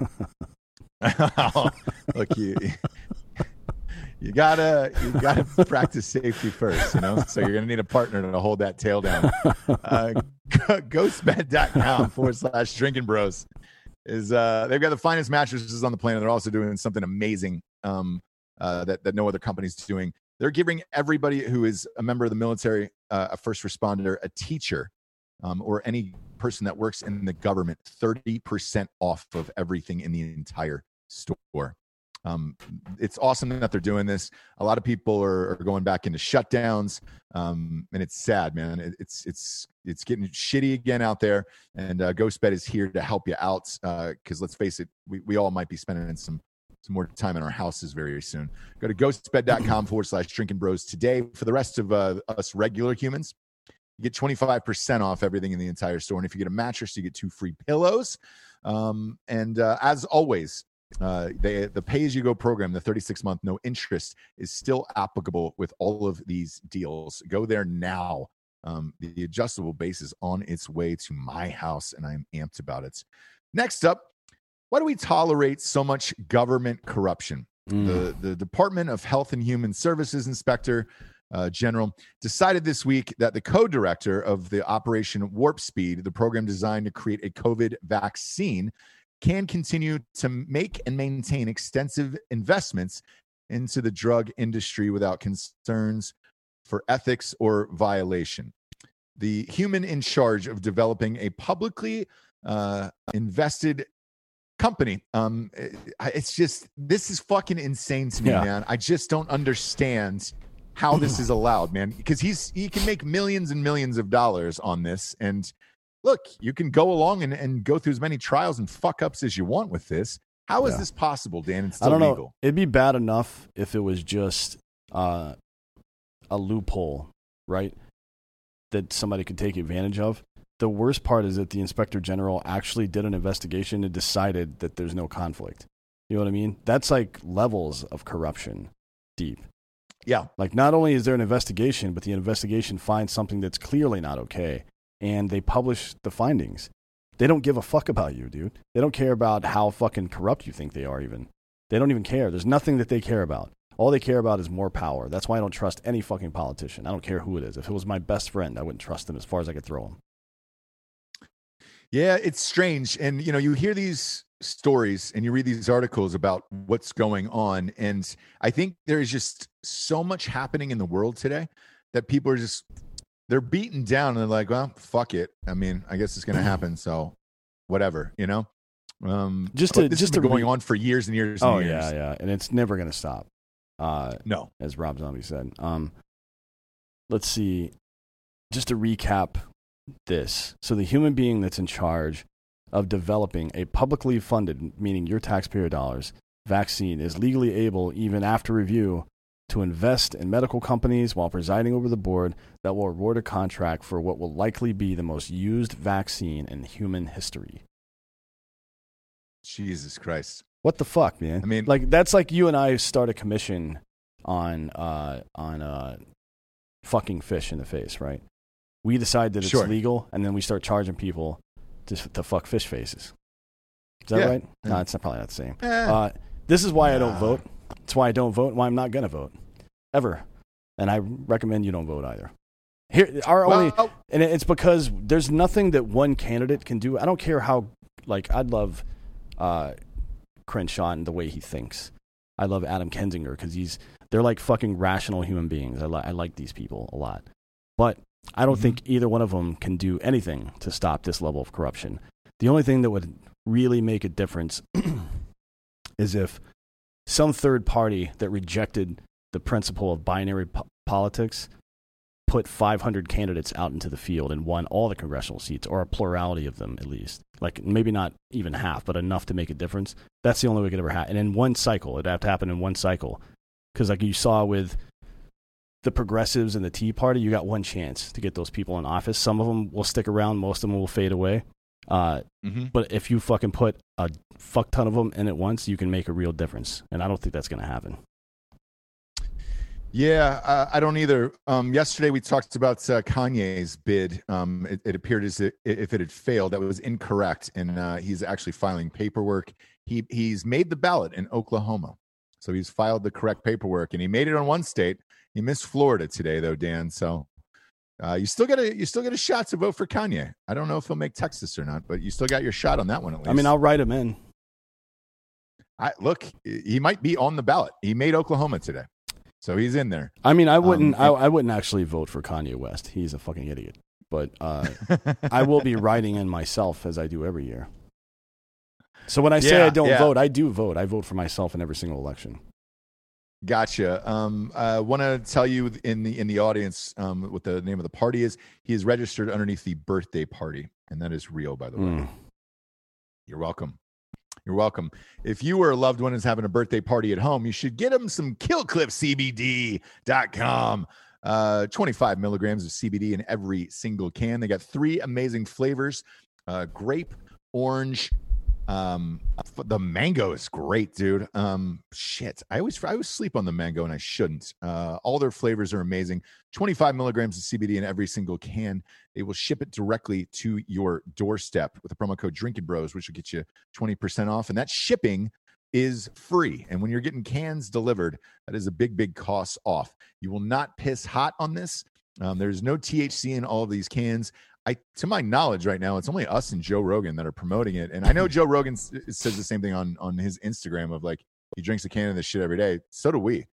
Speaker 1: Look, you gotta practice safety first, So you're gonna need a partner to hold that tail down. Ghostbed.com /drinking bros is they've got the finest mattresses on the planet. They're also doing something amazing that no other company's doing. They're giving everybody who is a member of the military, a first responder, a teacher, or any person that works in the government 30% off of everything in the entire store. It's awesome that they're doing this. A lot of people are going back into shutdowns, and it's sad, man. It's getting shitty again out there, and GhostBed is here to help you out, because let's face it, we all might be spending some more time in our houses very soon. Go to ghostbed.com /drinking bros today. For the rest of us regular humans, you get 25% off everything in the entire store. And if you get a mattress, you get 2 free pillows. As always, the pay-as-you-go program, the 36-month no interest, is still applicable with all of these deals. Go there now. The adjustable base is on its way to my house, and I'm amped about it. Next up, why do we tolerate so much government corruption? The Department of Health and Human Services Inspector General decided this week that the co-director of the Operation Warp Speed, the program designed to create a COVID vaccine, can continue to make and maintain extensive investments into the drug industry without concerns for ethics or violation. The human in charge of developing a publicly invested company. This is fucking insane to me, man. I just don't understand how this is allowed, man, because he can make millions and millions of dollars on this. And look, you can go along and go through as many trials and fuck ups as you want with this. How is
Speaker 4: Yeah.
Speaker 1: this possible, Dan? It's
Speaker 4: I
Speaker 1: still
Speaker 4: don't know.
Speaker 1: legal.
Speaker 4: It'd be bad enough if it was just a loophole, right? That somebody could take advantage of. The worst part is that the inspector general actually did an investigation and decided that there's no conflict. You know what I mean? That's like levels of corruption deep.
Speaker 1: Yeah.
Speaker 4: Like, not only is there an investigation, but the investigation finds something that's clearly not okay, and they publish the findings. They don't give a fuck about you, dude. They don't care about how fucking corrupt you think they are even. They don't even care. There's nothing that they care about. All they care about is more power. That's why I don't trust any fucking politician. I don't care who it is. If it was my best friend, I wouldn't trust him as far as I could throw him.
Speaker 1: Yeah, it's strange. And, you know, you hear these stories and you read these articles about what's going on. And I think there's just so much happening in the world today that people are just, they're beaten down and they're like, well, fuck it. I mean, I guess it's going to happen. So whatever, you know? This has been going on for years and years and years.
Speaker 4: Oh, yeah. And it's never going to stop.
Speaker 1: No.
Speaker 4: As Rob Zombie said. Let's see. Just to recap this. So the human being that's in charge of developing a publicly funded, meaning your taxpayer dollars, vaccine is legally able, even after review, to invest in medical companies while presiding over the board that will award a contract for what will likely be the most used vaccine in human history.
Speaker 1: Jesus Christ.
Speaker 4: What the fuck, man?
Speaker 1: I mean,
Speaker 4: like, that's like you and I start a commission on fucking fish in the face, right? We decide that it's legal, and then we start charging people to fuck fish faces. Is that right? Yeah. No, it's probably not the same. This is why I don't vote. It's why I don't vote, why I'm not going to vote. Ever. And I recommend you don't vote either. And it's because there's nothing that one candidate can do. I don't care how, like, I'd love Crenshaw and the way he thinks. I love Adam Kinzinger because they're like fucking rational human beings. I like these people a lot. But I don't think either one of them can do anything to stop this level of corruption. The only thing that would really make a difference is if some third party that rejected the principle of binary politics put 500 candidates out into the field and won all the congressional seats, or a plurality of them at least. Like, maybe not even half, but enough to make a difference. That's the only way it could ever happen. And in one cycle, it'd have to happen in one cycle. Because like you saw with the progressives and the Tea Party, you got one chance to get those people in office. Some of them will stick around. Most of them will fade away. But if you fucking put a fuck ton of them in at once, you can make a real difference. And I don't think that's going to happen.
Speaker 1: Yeah, I don't either. Yesterday we talked about Kanye's bid. It appeared as if it had failed. That was incorrect, and he's actually filing paperwork. He's made the ballot in Oklahoma, so he's filed the correct paperwork, and he made it on one state. He missed Florida today, though, Dan. So you still get a shot to vote for Kanye. I don't know if he'll make Texas or not, but you still got your shot on that one at least.
Speaker 4: I mean, I'll write him in.
Speaker 1: Look, he might be on the ballot. He made Oklahoma today. So he's in there.
Speaker 4: I mean, I wouldn't actually vote for Kanye West. He's a fucking idiot. But I will be writing in myself as I do every year. So when I say I don't vote, I do vote. I vote for myself in every single election.
Speaker 1: Gotcha. I want to tell you in the audience what the name of the party is. He is registered underneath the Birthday Party, and that is real, by the way. You're welcome. You're welcome. If you or a loved one is having a birthday party at home, you should get them some KillcliffCBD.com. 25 milligrams of CBD in every single can. They got 3 amazing flavors: grape, orange. The mango is great, dude. Shit, I always sleep on the mango, and I shouldn't. All their flavors are amazing. 25 milligrams of CBD in every single can. They will ship it directly to your doorstep with the promo code Drinking Bros, which will get you 20% off. And that shipping is free. And when you're getting cans delivered, that is a big cost off. You will not piss hot on this. There's no THC in all of these cans. To my knowledge right now, it's only us and Joe Rogan that are promoting it. And I know Joe Rogan says the same thing on his Instagram of like, he drinks a can of this shit every day. So do we.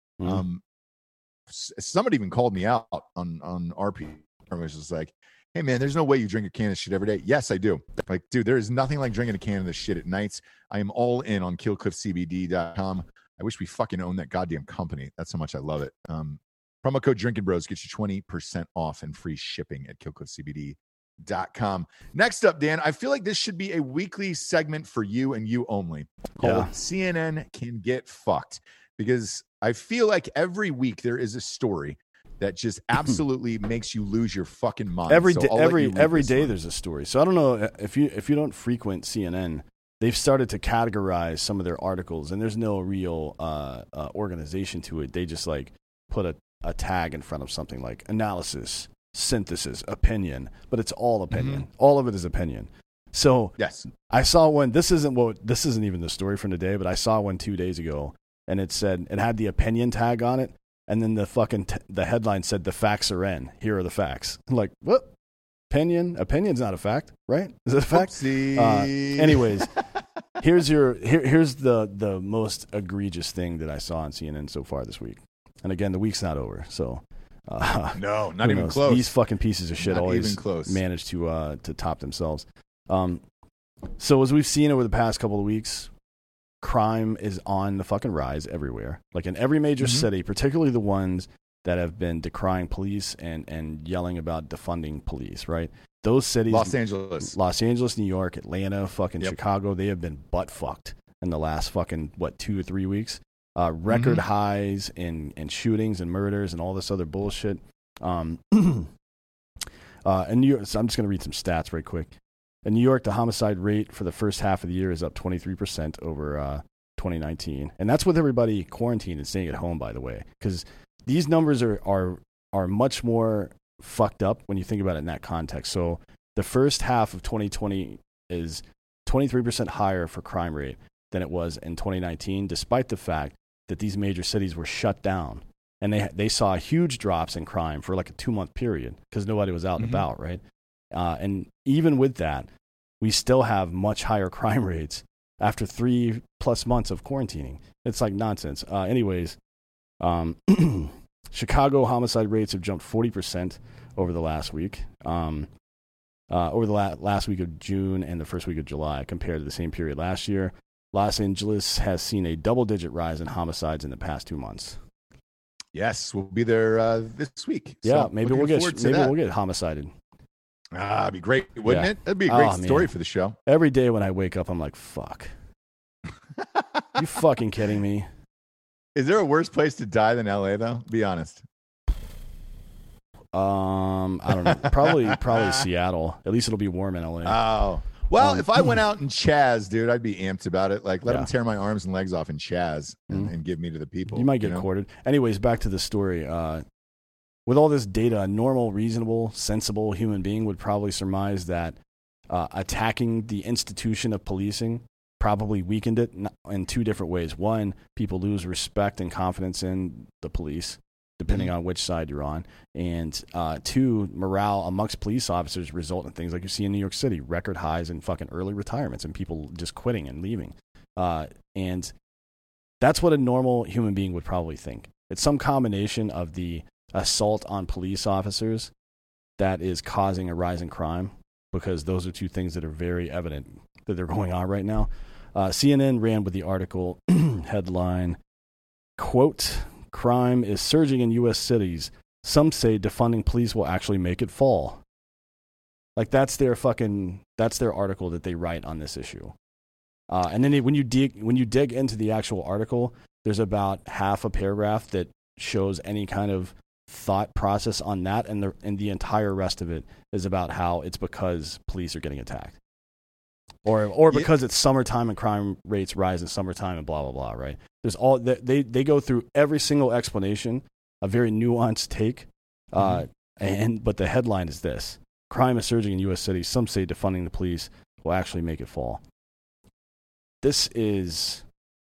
Speaker 1: Somebody even called me out on RP. I was just like, hey man, there's no way you drink a can of shit every day. Yes, I do. Like, dude, there is nothing like drinking a can of this shit at nights. I am all in on KillcliffCBD.com. I wish we fucking owned that goddamn company. That's how much I love it. Promo code Drinking Bros gets you 20% off and free shipping at KillcliffCBD.com. CNN.com. Next up, Dan, I feel like this should be a weekly segment for you and you only called CNN Can Get Fucked, because I feel like every week there is a story that just absolutely makes you lose your fucking mind.
Speaker 4: Every day there's a story. So I don't know if you don't frequent CNN, they've started to categorize some of their articles, and there's no real organization to it. They just like put a tag in front of something like analysis, synthesis, opinion, but it's all opinion. All of it is opinion. So
Speaker 1: yes, I
Speaker 4: saw one. This isn't even the story from today, but I saw one 2 days ago, and it had the opinion tag on it, and then the headline said the facts are in. Here are the facts. I'm like, what? Opinion's not a fact, right? Is it a fact? Anyways, here's the most egregious thing that I saw on CNN so far this week. And again, the week's not over, so
Speaker 1: no, not even close.
Speaker 4: These fucking pieces of shit not always manage to top themselves. So as we've seen over the past couple of weeks, crime is on the fucking rise everywhere. Like in every major city, particularly the ones that have been decrying police and yelling about defunding police, right? Those cities, Los Angeles, New York, Atlanta, fucking Chicago, they have been butt fucked in the last fucking 2 or 3 weeks. Record highs in shootings and murders and all this other bullshit. In New York, so I'm just going to read some stats right quick. In New York, the homicide rate for the first half of the year is up 23% over 2019, and that's with everybody quarantined and staying at home. By the way, because these numbers are much more fucked up when you think about it in that context. So the first half of 2020 is 23% higher for crime rate than it was in 2019, despite the fact that these major cities were shut down. And they saw huge drops in crime for like a 2-month period because nobody was out and about, right? And even with that, we still have much higher crime rates after 3+ months of quarantining. It's like nonsense. Anyways, Chicago homicide rates have jumped 40% over the last week, over the last week of June and the first week of July compared to the same period last year. Los Angeles has seen a double-digit rise in homicides in the past 2 months.
Speaker 1: Yes, we'll be there this week.
Speaker 4: Yeah, so maybe we'll get homicided.
Speaker 1: That'd be great, wouldn't it? That'd be a great story for the show.
Speaker 4: Every day when I wake up, I'm like, fuck. You fucking kidding me?
Speaker 1: Is there a worse place to die than LA, though? Be honest.
Speaker 4: I don't know. Probably Seattle. At least it'll be warm in LA.
Speaker 1: Oh. Well, if I went out in Chaz, dude, I'd be amped about it. Like, let them tear my arms and legs off in Chaz and give me to the people.
Speaker 4: You might get quartered. Anyways, back to the story. With all this data, a normal, reasonable, sensible human being would probably surmise that attacking the institution of policing probably weakened it in 2 different ways. One, people lose respect and confidence in the police, depending on which side you're on. And 2, morale amongst police officers result in things like you see in New York City, record highs in fucking early retirements and people just quitting and leaving. And that's what a normal human being would probably think. It's some combination of the assault on police officers that is causing a rise in crime, because those are 2 things that are very evident that they're going on right now. CNN ran with the article headline, quote, "Crime is surging in U.S. cities. Some say defunding police will actually make it fall." Like that's their article that they write on this issue. And then when you dig into the actual article, there's about half a paragraph that shows any kind of thought process on that, and the entire rest of it is about how it's because police are getting attacked. Or because it's summertime and crime rates rise in summertime and blah, blah, blah, right? There's all they go through every single explanation, a very nuanced take. But the headline is this: crime is surging in U.S. cities. Some say defunding the police will actually make it fall. This is,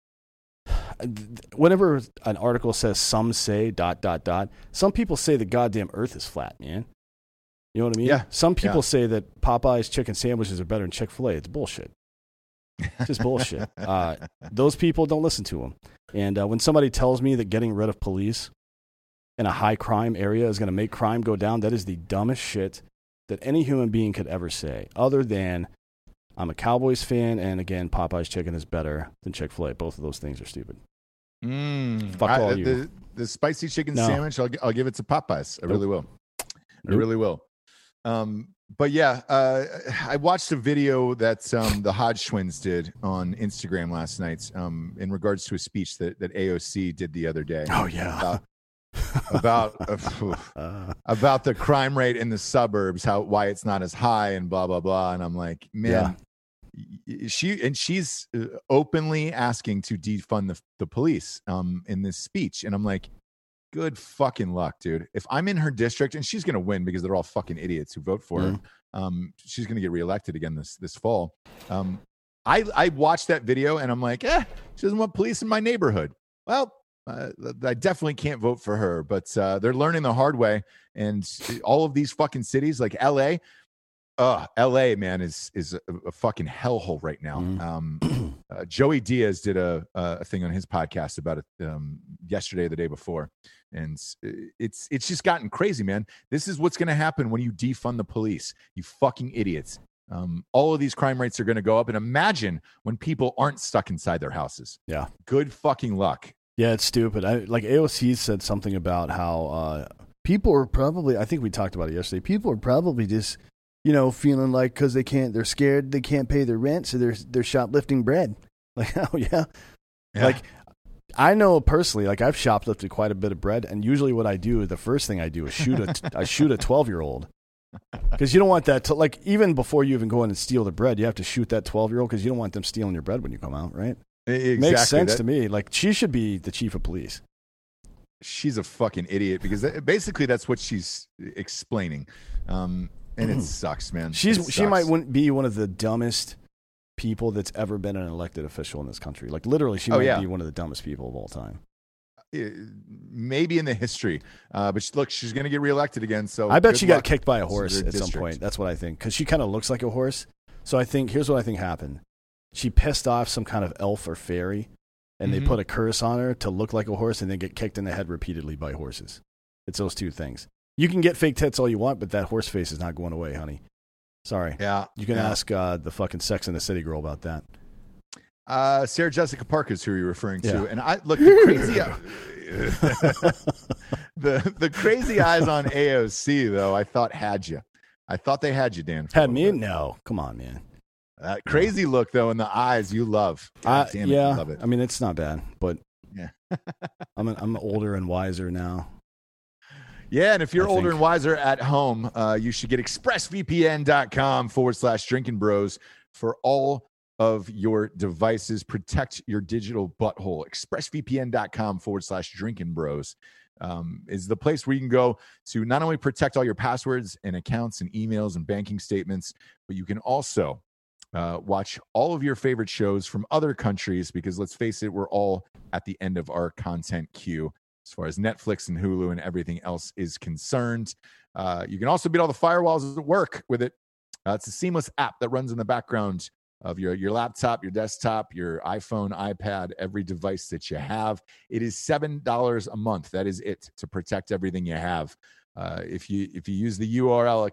Speaker 4: whenever an article says some say ... some people say the goddamn earth is flat, man. You know what I mean?
Speaker 1: Yeah.
Speaker 4: Some people say that Popeye's chicken sandwiches are better than Chick-fil-A. It's bullshit. It's just bullshit. Those people, don't listen to them. And when somebody tells me that getting rid of police in a high crime area is going to make crime go down, that is the dumbest shit that any human being could ever say, other than I'm a Cowboys fan, and again, Popeye's chicken is better than Chick-fil-A. Both of those things are stupid. Fuck all you.
Speaker 1: The spicy chicken sandwich, I'll give it to Popeyes. I really will. I really will. But yeah, I watched a video that the Hodge twins did on Instagram last night in regards to a speech that AOC did the other day.
Speaker 4: Oh yeah.
Speaker 1: About the crime rate in the suburbs, why it's not as high, and blah blah blah. And I'm like, man, she's openly asking to defund the police in this speech, and I'm like, good fucking luck, dude. If I'm in her district, and she's gonna win because they're all fucking idiots who vote for her, she's gonna get reelected again this fall. I watched that video and I'm like, she doesn't want police in my neighborhood. Well, I definitely can't vote for her, but they're learning the hard way. And all of these fucking cities like LA, man, is a fucking hellhole right now. Joey Diaz did a thing on his podcast about it yesterday or the day before, and it's just gotten crazy, man. This is what's going to happen when you defund the police, you fucking idiots. All of these crime rates are going to go up, and imagine when people aren't stuck inside their houses. Yeah, good fucking luck.
Speaker 4: Yeah, it's stupid. Like AOC said something about how people are probably, I think we talked about it yesterday, people are probably just, feeling like because they're scared they can't pay their rent, so they're shoplifting bread. Like, oh yeah. Like, I know personally, like I've shoplifted quite a bit of bread, and usually what I do, the first thing I do is shoot a 12-year-old. Because you don't want that to, like, even before you even go in and steal the bread, you have to shoot that 12-year-old because you don't want them stealing your bread when you come out, right? Exactly. Makes sense to me. Like, she should be the chief of police.
Speaker 1: She's a fucking idiot because basically that's what she's explaining. And it sucks, man. She
Speaker 4: might be one of the dumbest people that's ever been an elected official in this country. Like, literally, she might be one of the dumbest people of all time.
Speaker 1: Maybe in the history. But she's going to get reelected again. So
Speaker 4: I bet she got kicked by a horse at some point. That's what I think. Because she kind of looks like a horse. So here's what I think happened. She pissed off some kind of elf or fairy, and they put a curse on her to look like a horse and then get kicked in the head repeatedly by horses. It's those two things. You can get fake tits all you want, but that horse face is not going away, honey. Sorry.
Speaker 1: Yeah.
Speaker 4: You can ask the fucking Sex and the City girl about that.
Speaker 1: Sarah Jessica Parker is who you're referring to. And I look, the crazy the crazy eyes on AOC, though, I thought had you. I thought they had you, Dan.
Speaker 4: Had me? No. Come on, man.
Speaker 1: That crazy look, though, in the eyes, you love. Damn it, you love it.
Speaker 4: I mean, it's not bad, but
Speaker 1: yeah,
Speaker 4: I'm older and wiser now.
Speaker 1: Yeah, and if you're older and wiser at home, you should get expressvpn.com/drinking bros for all of your devices. Protect your digital butthole. expressvpn.com/drinking bros is the place where you can go to not only protect all your passwords and accounts and emails and banking statements, but you can also watch all of your favorite shows from other countries, because let's face it, we're all at the end of our content queue as far as Netflix and Hulu and everything else is concerned. You can also beat all the firewalls at work with it. It's a seamless app that runs in the background of your laptop, your desktop, your iPhone, iPad, every device that you have. It is $7 a month. That is it to protect everything you have. If you use the URL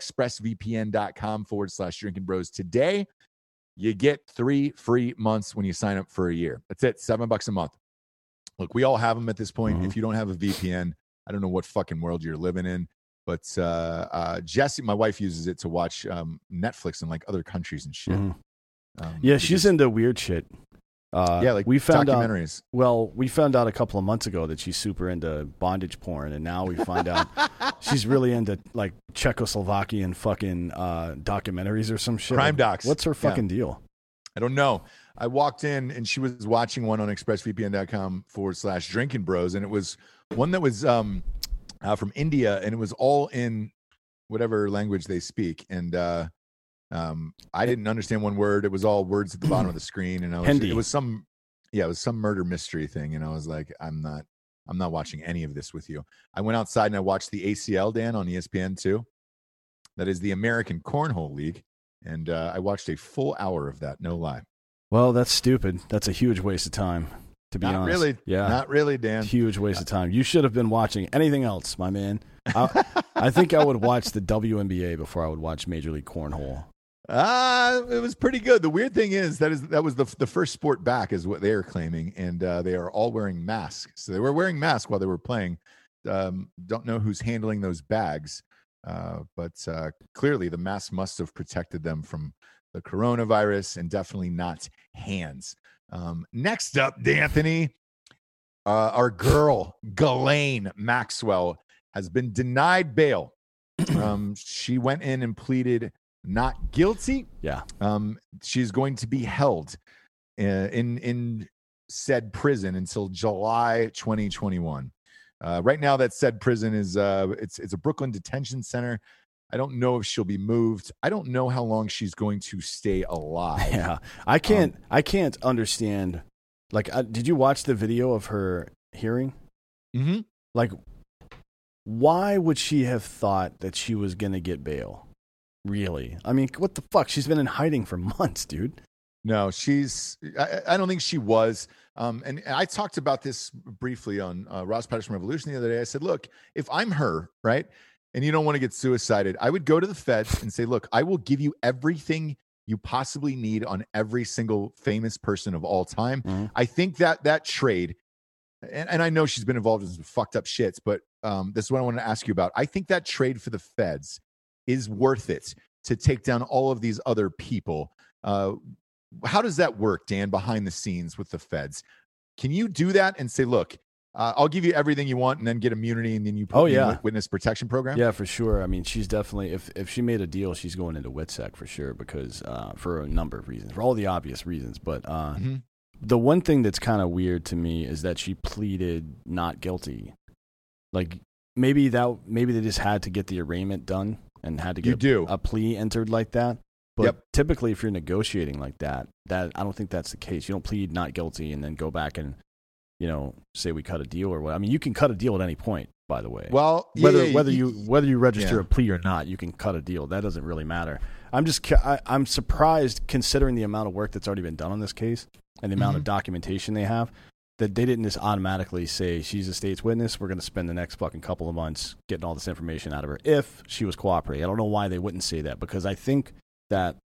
Speaker 1: expressvpn.com/drinking bros today, you get 3 free months when you sign up for a year. That's it, $7 a month. Look, we all have them at this point. If you don't have a VPN, I don't know what fucking world you're living in. But Jessie, my wife, uses it to watch Netflix in like other countries and shit.
Speaker 4: Yeah, she's into weird shit.
Speaker 1: Like
Speaker 4: we found
Speaker 1: documentaries.
Speaker 4: We found out a couple of months ago that she's super into bondage porn, and now we find out she's really into like Czechoslovakian fucking documentaries or some shit.
Speaker 1: Crime docs.
Speaker 4: What's her fucking deal?
Speaker 1: I don't know. I walked in and she was watching one on expressvpn.com/drinking bros, and it was one that was from India, and it was all in whatever language they speak, and I didn't understand one word. It was all words at the bottom of the screen, and it was some murder mystery thing, and I was like, I'm not watching any of this with you. I went outside and I watched the ACL, Dan, on ESPN2. That is the American Cornhole League, and I watched a full hour of that, no lie.
Speaker 4: Well, that's stupid. That's a huge waste of time, to be honest.
Speaker 1: Not really. Yeah. Not really, Dan.
Speaker 4: Huge waste of time. You should have been watching anything else, my man. I think I would watch the WNBA before I would watch Major League Cornhole.
Speaker 1: It was pretty good. The weird thing is that was the first sport back, is what they are claiming, and they are all wearing masks. So they were wearing masks while they were playing. Don't know who's handling those bags, But clearly, the mask must have protected them from the coronavirus, and definitely not hands. Next up, D'Anthony, our girl, Ghislaine Maxwell, has been denied bail. She went in and pleaded not guilty.
Speaker 4: Yeah.
Speaker 1: She's going to be held in said prison until July 2021. Right now, that said prison is it's a Brooklyn detention center. I don't know if she'll be moved. I don't know how long she's going to stay alive.
Speaker 4: Yeah, I can't understand. Like, did you watch the video of her hearing?
Speaker 1: Mm-hmm.
Speaker 4: Like, why would she have thought that she was gonna get bail? Really? I mean, what the fuck? She's been in hiding for months, dude.
Speaker 1: No, I don't think she was. And I talked about this briefly on Ross Patterson Revolution the other day. I said, look, if I'm her, right, and you don't want to get suicided, I would go to the feds and say, look, I will give you everything you possibly need on every single famous person of all time. Mm-hmm. I think that trade, and I know she's been involved in some fucked up shits, but this is what I want to ask you about. I think that trade for the feds is worth it to take down all of these other people. How does that work, Dan, behind the scenes with the feds? Can you do that and say, look, I'll give you everything you want and then get immunity and then you put in witness protection program?
Speaker 4: Yeah, for sure. I mean, she's definitely, if she made a deal, she's going into WITSEC for sure because for a number of reasons, for all the obvious reasons. But the one thing that's kind of weird to me is that she pleaded not guilty. Like, maybe they just had to get the arraignment done and had to get a plea entered like that. But typically, if you're negotiating like that, I don't think that's the case. You don't plead not guilty and then go back and, say we cut a deal or what. I mean, you can cut a deal at any point, by the way.
Speaker 1: Well,
Speaker 4: whether you register a plea or not, you can cut a deal. That doesn't really matter. I'm surprised, considering the amount of work that's already been done on this case and the amount of documentation they have, that they didn't just automatically say she's a state's witness. We're going to spend the next fucking couple of months getting all this information out of her if she was cooperating. I don't know why they wouldn't say that, because I think that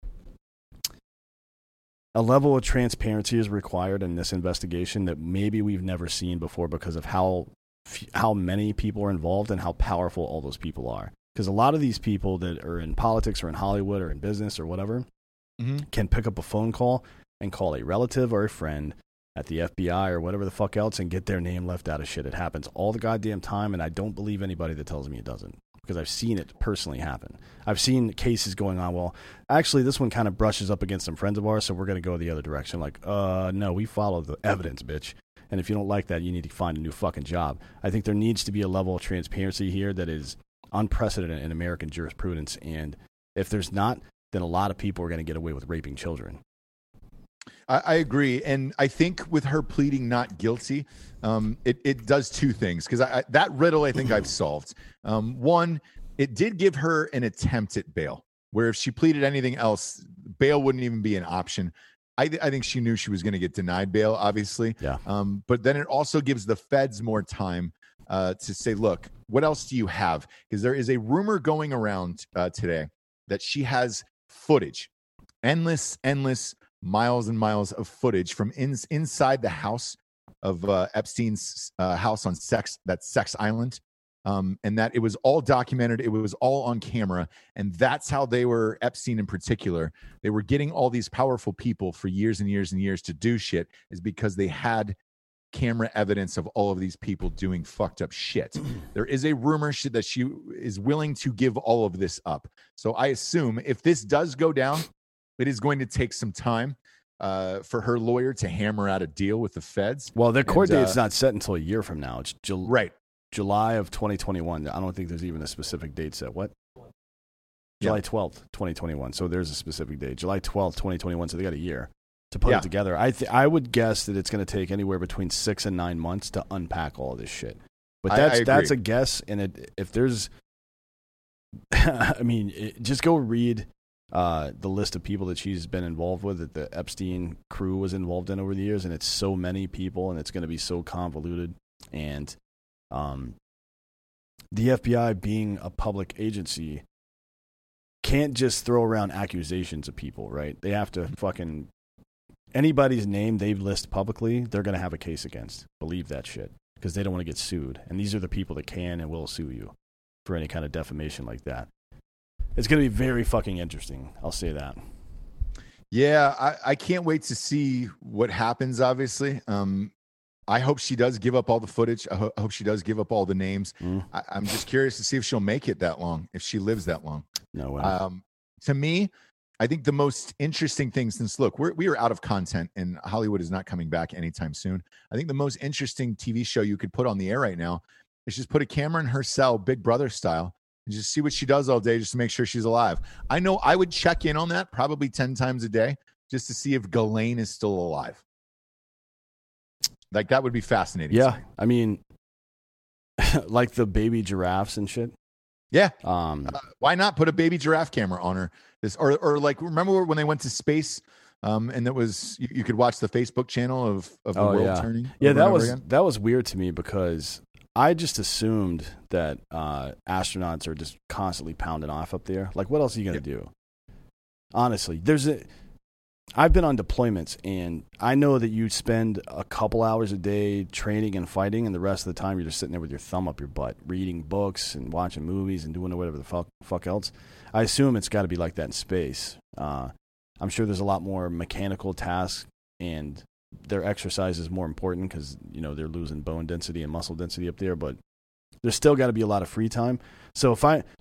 Speaker 4: a level of transparency is required in this investigation that maybe we've never seen before because of how many people are involved and how powerful all those people are. Because a lot of these people that are in politics or in Hollywood or in business or whatever can pick up a phone call and call a relative or a friend at the FBI or whatever the fuck else and get their name left out of shit. It happens all the goddamn time, and I don't believe anybody that tells me it doesn't, because I've seen it personally happen. I've seen cases going on, well, actually, this one kind of brushes up against some friends of ours, so we're going to go the other direction. Like, no, we follow the evidence, bitch. And if you don't like that, you need to find a new fucking job. I think there needs to be a level of transparency here that is unprecedented in American jurisprudence. And if there's not, then a lot of people are going to get away with raping children.
Speaker 1: I agree. And I think with her pleading not guilty, it does two things. Because that riddle I think I've solved. One, it did give her an attempt at bail, where if she pleaded anything else, bail wouldn't even be an option. I think she knew she was going to get denied bail, obviously.
Speaker 4: Yeah.
Speaker 1: But then it also gives the feds more time to say, look, what else do you have? Because there is a rumor going around today that she has footage, endless miles and miles of footage from inside the house of Epstein's house on Sex Island, and that it was all documented. It was all on camera, and that's how they were, Epstein in particular, they were getting all these powerful people for years and years and years to do shit, is because they had camera evidence of all of these people doing fucked up shit. There is a rumor that she is willing to give all of this up. So I assume if this does go down, it is going to take some time for her lawyer to hammer out a deal with the feds.
Speaker 4: Well, their court date's not set until a year from now. It's
Speaker 1: right.
Speaker 4: July of 2021. I don't think there's even a specific date set. What? July 12th, 2021. So there's a specific date. July 12th, 2021. So they got a year to put it together. I would guess that it's going to take anywhere between 6 and 9 months to unpack all this shit. But that's a guess. And if there's, I mean, just go read the list of people that she's been involved with, that the Epstein crew was involved in over the years, and it's so many people, and it's going to be so convoluted. And the FBI, being a public agency, can't just throw around accusations of people, right? They have to fucking, anybody's name they list publicly, they're going to have a case against. Believe that shit, because they don't want to get sued. And these are the people that can and will sue you for any kind of defamation like that. It's going to be very fucking interesting. I'll say that.
Speaker 1: Yeah, I can't wait to see what happens, obviously. I hope she does give up all the footage. I hope she does give up all the names. I'm just curious to see if she'll make it that long, if she lives that long.
Speaker 4: No way.
Speaker 1: To me, I think the most interesting thing, since look, we are out of content and Hollywood is not coming back anytime soon. I think the most interesting TV show you could put on the air right now is just put a camera in her cell, Big Brother style, and just see what she does all day just to make sure she's alive. I know I would check in on that probably 10 times a day just to see if Ghislaine is still alive. Like, that would be fascinating.
Speaker 4: Yeah, I mean, like the baby giraffes and shit.
Speaker 1: Yeah. Why not put a baby giraffe camera on her? Or like, remember when they went to space and it was you could watch the Facebook channel of the world turning?
Speaker 4: Yeah, that was weird to me because I just assumed that astronauts are just constantly pounding off up there. Like, what else are you going to do? Honestly, I've been on deployments, and I know that you spend a couple hours a day training and fighting, and the rest of the time you're just sitting there with your thumb up your butt, reading books and watching movies and doing whatever the fuck else. I assume it's got to be like that in space. I'm sure there's a lot more mechanical tasks, and their exercise is more important because, you know, they're losing bone density and muscle density up there, but there's still got to be a lot of free time. So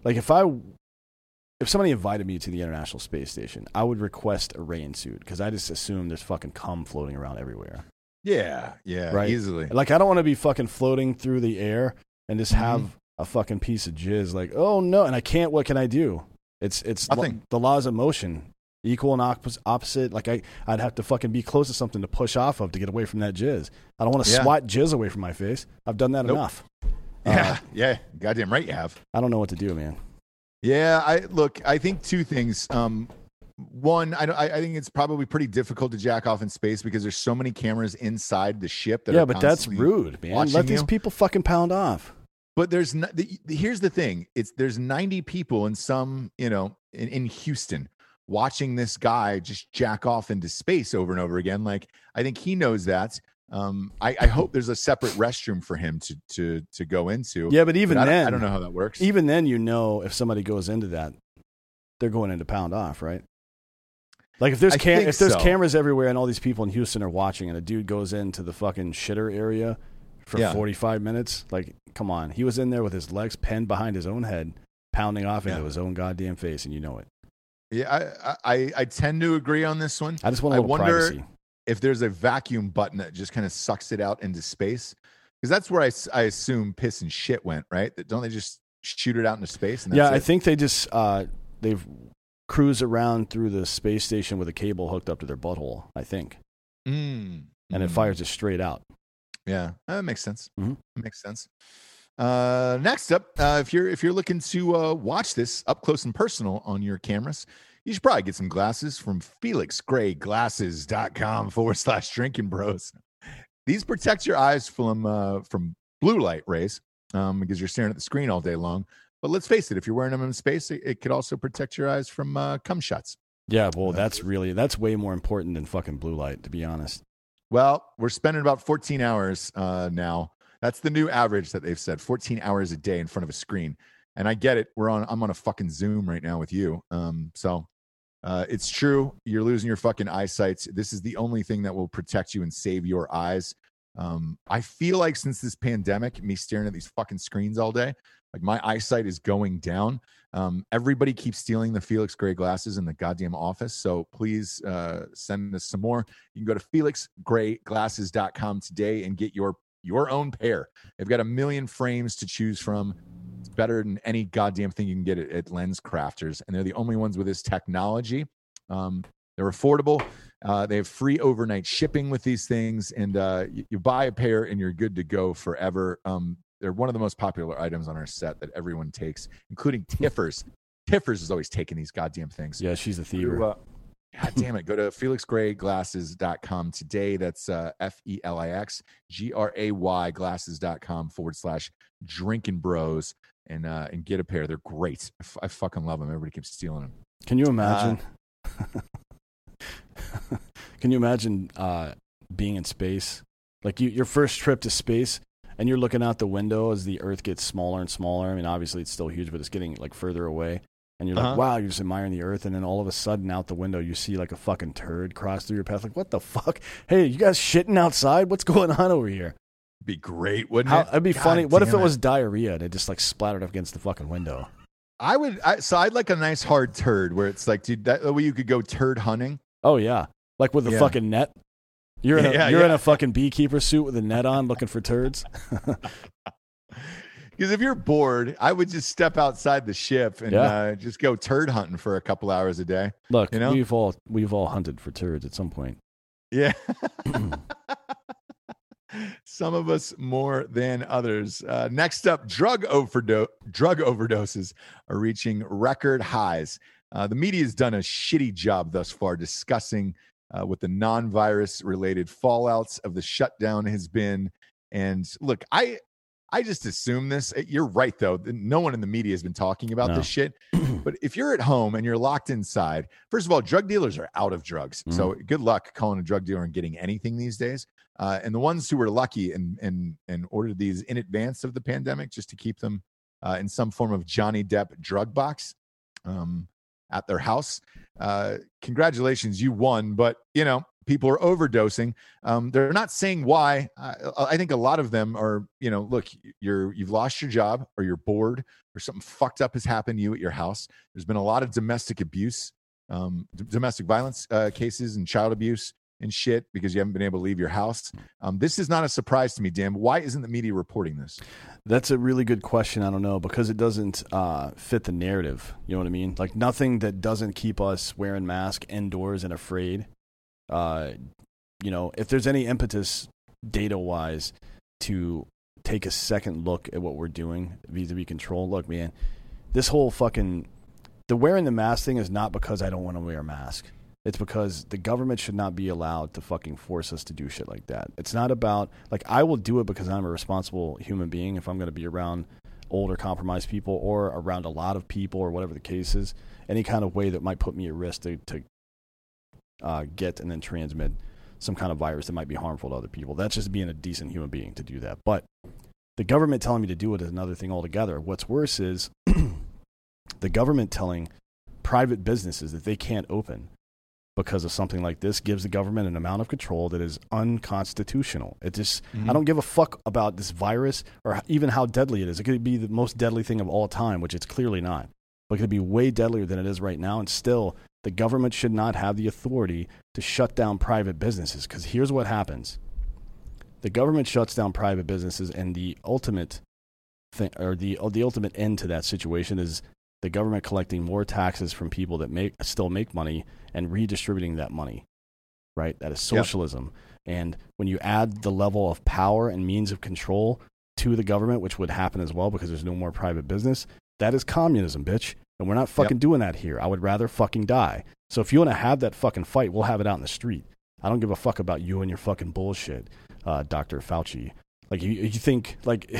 Speaker 4: if somebody invited me to the International Space Station, I would request a rain suit because I just assume there's fucking cum floating around everywhere.
Speaker 1: Yeah, right? Easily.
Speaker 4: Like, I don't want to be fucking floating through the air and just have a fucking piece of jizz. Like, oh no, and I can't. What can I do? It's
Speaker 1: nothing.
Speaker 4: The laws of motion, equal and opposite. Like, I'd have to fucking be close to something to push off of to get away from that jizz. I don't want to swat jizz away from my face. I've done that enough.
Speaker 1: Yeah, goddamn right you have.
Speaker 4: I don't know what to do, man.
Speaker 1: Yeah, I think two things. One, I think it's probably pretty difficult to jack off in space because there's so many cameras inside the ship that
Speaker 4: but that's rude, man. Let these people fucking pound off.
Speaker 1: But here's the thing. There's 90 people in some, in Houston watching this guy just jack off into space over and over again. Like, I think he knows that. I hope there's a separate restroom for him to go into.
Speaker 4: Yeah, but then
Speaker 1: I don't know how that works.
Speaker 4: Even then, if somebody goes into that, they're going into pound off, right? Like, if there's cameras everywhere and all these people in Houston are watching, and a dude goes into the fucking shitter area for 45 minutes, like, come on, he was in there with his legs pinned behind his own head, pounding off into his own goddamn face, and you know it. Yeah,
Speaker 1: I tend to agree on this one.
Speaker 4: I just want a little privacy.
Speaker 1: If there's a vacuum button that just kind of sucks it out into space, because that's where I assume piss and shit went, right? Don't they just shoot it out into space? And
Speaker 4: I think they just they've cruised around through the space station with a cable hooked up to their butthole, I think, and it fires it straight out.
Speaker 1: Yeah, that makes sense.
Speaker 4: Mm-hmm.
Speaker 1: That makes sense. Next up, if you're looking to watch this up close and personal on your cameras, you should probably get some glasses from FelixGrayGlasses.com/drinking bros. These protect your eyes from blue light rays because you're staring at the screen all day long. But let's face it, if you're wearing them in space, it could also protect your eyes from cum shots.
Speaker 4: Yeah, well, that's way more important than fucking blue light, to be honest.
Speaker 1: Well, we're spending about 14 hours now. That's the new average that they've said, 14 hours a day in front of a screen. And I get it. I'm on a fucking Zoom right now with you. So it's true. You're losing your fucking eyesight. This is the only thing that will protect you and save your eyes. I feel like since this pandemic, me staring at these fucking screens all day, like, my eyesight is going down. Everybody keeps stealing the Felix Gray glasses in the goddamn office. So please send us some more. You can go to FelixGrayGlasses.com today and get your own pair. They've got 1 million frames to choose from. It's better than any goddamn thing you can get at Lens Crafters. And they're the only ones with this technology. They're affordable. They have free overnight shipping with these things. And you buy a pair and you're good to go forever. They're one of the most popular items on our set that everyone takes, including Tiffers. Tiffers is always taking these goddamn things.
Speaker 4: Yeah, she's a thiever.
Speaker 1: God damn it. Go to FelixGrayGlasses.com today. That's FelixGray glasses.com/drinking bros and get a pair. They're great. I fucking love them. Everybody keeps stealing them.
Speaker 4: Can you imagine? Can you imagine being in space? Like, your first trip to space, and you're looking out the window as the Earth gets smaller and smaller. I mean, obviously it's still huge, but it's getting like further away. And you're like, wow, you're just admiring the Earth, and then all of a sudden out the window you see like a fucking turd cross through your path. Like, what the fuck? Hey, you guys shitting outside? What's going on over here?
Speaker 1: Be great, wouldn't it?
Speaker 4: It'd be funny. What if it was diarrhea and it just like splattered up against the fucking window?
Speaker 1: I'd like a nice hard turd where it's like, dude, that way you could go turd hunting.
Speaker 4: Oh yeah, like with a fucking net. You're in a fucking beekeeper suit with a net on, looking for turds.
Speaker 1: Because if you're bored, I would just step outside the ship and just go turd hunting for a couple hours a day.
Speaker 4: Look, we've all hunted for turds at some point.
Speaker 1: Yeah. Some of us more than others. Next up, drug overdoses are reaching record highs. The media has done a shitty job thus far discussing what the non-virus related fallouts of the shutdown has been. And look, I just assume this. You're right, though. No one in the media has been talking about this shit. But if you're at home and you're locked inside, first of all, drug dealers are out of drugs. So good luck calling a drug dealer and getting anything these days. And the ones who were lucky and ordered these in advance of the pandemic just to keep them in some form of Johnny Depp drug box at their house, congratulations, you won. But, people are overdosing. They're not saying why. I think a lot of them are, look, you've lost your job or you're bored or something fucked up has happened to you at your house. There's been a lot of domestic abuse, domestic violence cases and child abuse and shit because you haven't been able to leave your house. This is not a surprise to me, Dan. Why isn't the media reporting this?
Speaker 4: That's a really good question. I don't know, because it doesn't fit the narrative. You know what I mean? Like nothing that doesn't keep us wearing masks indoors and afraid. If there's any impetus data-wise to take a second look at what we're doing vis-a-vis control, look, man, this whole the wearing the mask thing is not because I don't want to wear a mask. It's because the government should not be allowed to fucking force us to do shit like that. It's not about, like, I will do it because I'm a responsible human being if I'm going to be around old or compromised people or around a lot of people or whatever the case is, any kind of way that might put me at risk to get and then transmit some kind of virus that might be harmful to other people. That's just being a decent human being to do that. But the government telling me to do it is another thing altogether. What's worse is the government telling private businesses that they can't open because of something like this gives the government an amount of control that is unconstitutional. It just, I don't give a fuck about this virus or even how deadly it is. It could be the most deadly thing of all time, which it's clearly not. But it could be way deadlier than it is right now, and still the government should not have the authority to shut down private businesses, because here's what happens. The government shuts down private businesses, and the ultimate thing, or the ultimate end to that situation is the government collecting more taxes from people that still make money and redistributing that money, right? That is socialism. Yep. And when you add the level of power and means of control to the government, which would happen as well because there's no more private business, that is communism, bitch. And we're not fucking doing that here. I would rather fucking die. So if you want to have that fucking fight, we'll have it out in the street. I don't give a fuck about you and your fucking bullshit, Dr. Fauci. Like, you think, like,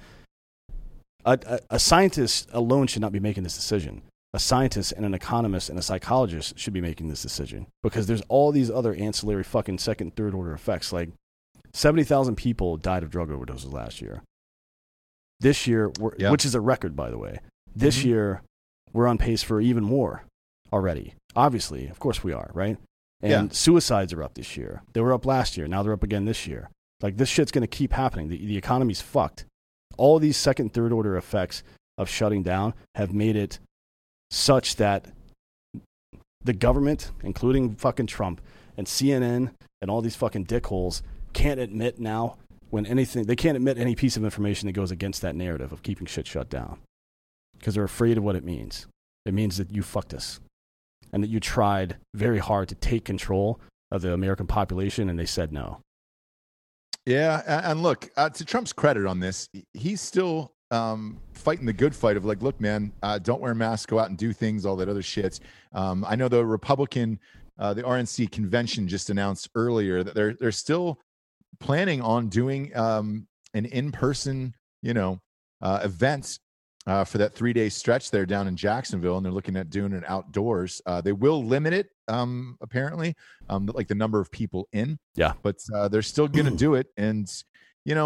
Speaker 4: a scientist alone should not be making this decision. A scientist and an economist and a psychologist should be making this decision, because there's all these other ancillary fucking second, third order effects. Like 70,000 people died of drug overdoses last year. This year, which is a record, by the way. This year, we're on pace for even more already. Obviously, of course we are, right? And suicides are up this year. They were up last year. Now they're up again this year. Like, this shit's going to keep happening. The economy's fucked. All these second, third order effects of shutting down have made it such that the government, including fucking Trump and CNN and all these fucking dickholes, can't admit now they can't admit any piece of information that goes against that narrative of keeping shit shut down, because they're afraid of what it means. It means that you fucked us and that you tried very hard to take control of the American population, and they said no.
Speaker 1: Yeah, and look, to Trump's credit on this, he's still fighting the good fight of like, look, man, don't wear masks, go out and do things, all that other shit. I know the Republican, the RNC convention just announced earlier that they're still planning on doing an in-person, event for that 3-day stretch there down in Jacksonville, and they're looking at doing it outdoors. They will limit it, apparently, like the number of people in.
Speaker 4: Yeah,
Speaker 1: but they're still going to do it. And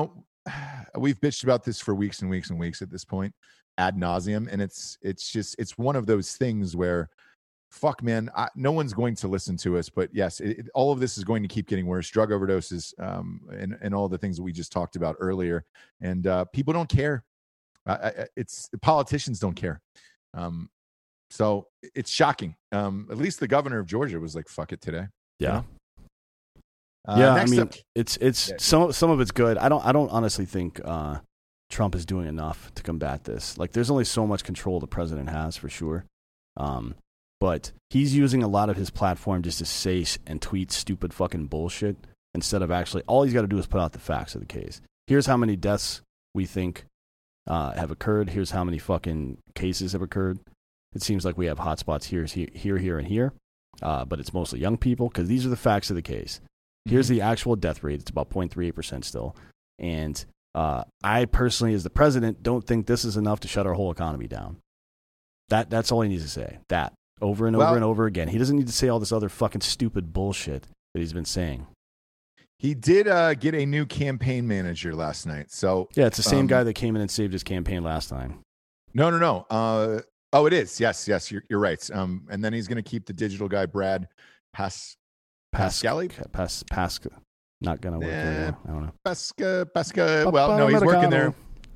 Speaker 1: we've bitched about this for weeks and weeks and weeks at this point, ad nauseum, and it's one of those things where, fuck, man, no one's going to listen to us. But yes, all of this is going to keep getting worse. Drug overdoses, and all the things that we just talked about earlier, and people don't care. It's politicians don't care. So it's shocking. At least the governor of Georgia was like, "Fuck it" today.
Speaker 4: Yeah.
Speaker 1: You know?
Speaker 4: I mean, it's some of it's good. I don't honestly think Trump is doing enough to combat this. Like, there's only so much control the president has, for sure. But he's using a lot of his platform just to say and tweet stupid fucking bullshit instead of actually, all he's got to do is put out the facts of the case. Here's how many deaths we think have occurred. Here's how many fucking cases have occurred. It seems like we have hotspots here, and here. But it's mostly young people, because these are the facts of the case. Here's the actual death rate. It's about 0.38% still. And I personally, as the president, don't think this is enough to shut our whole economy down. That's all he needs to say. That. Over and over and over again. He doesn't need to say all this other fucking stupid bullshit that he's been saying. He
Speaker 1: did get a new campaign manager last night. So
Speaker 4: yeah, it's the same guy that came in and saved his campaign last time.
Speaker 1: No. Oh, it is. Yes. You're right. And then he's going to keep the digital guy, Brad Pascali. Not going to work. I don't know. Pasca. Well, no, he's working there.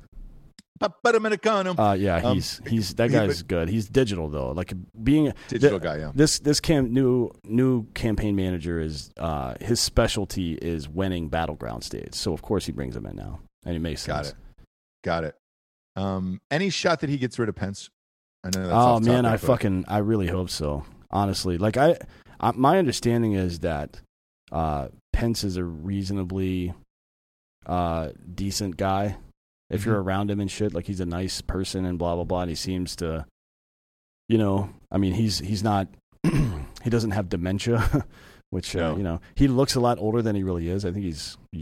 Speaker 4: Yeah, he's that guy's good. He's digital though, like being a
Speaker 1: digital guy. Yeah.
Speaker 4: This new campaign manager is his specialty is winning battleground states. So of course he brings him in now, and it makes sense.
Speaker 1: Got it. Any shot that he gets rid of Pence? I know that's
Speaker 4: off topic, I really hope so. Honestly, like my understanding is that Pence is a reasonably decent guy. If you're around him and shit, like he's a nice person and blah, blah, blah. And he seems to, I mean, he's not, he doesn't have dementia, which, he looks a lot older than he really is. I think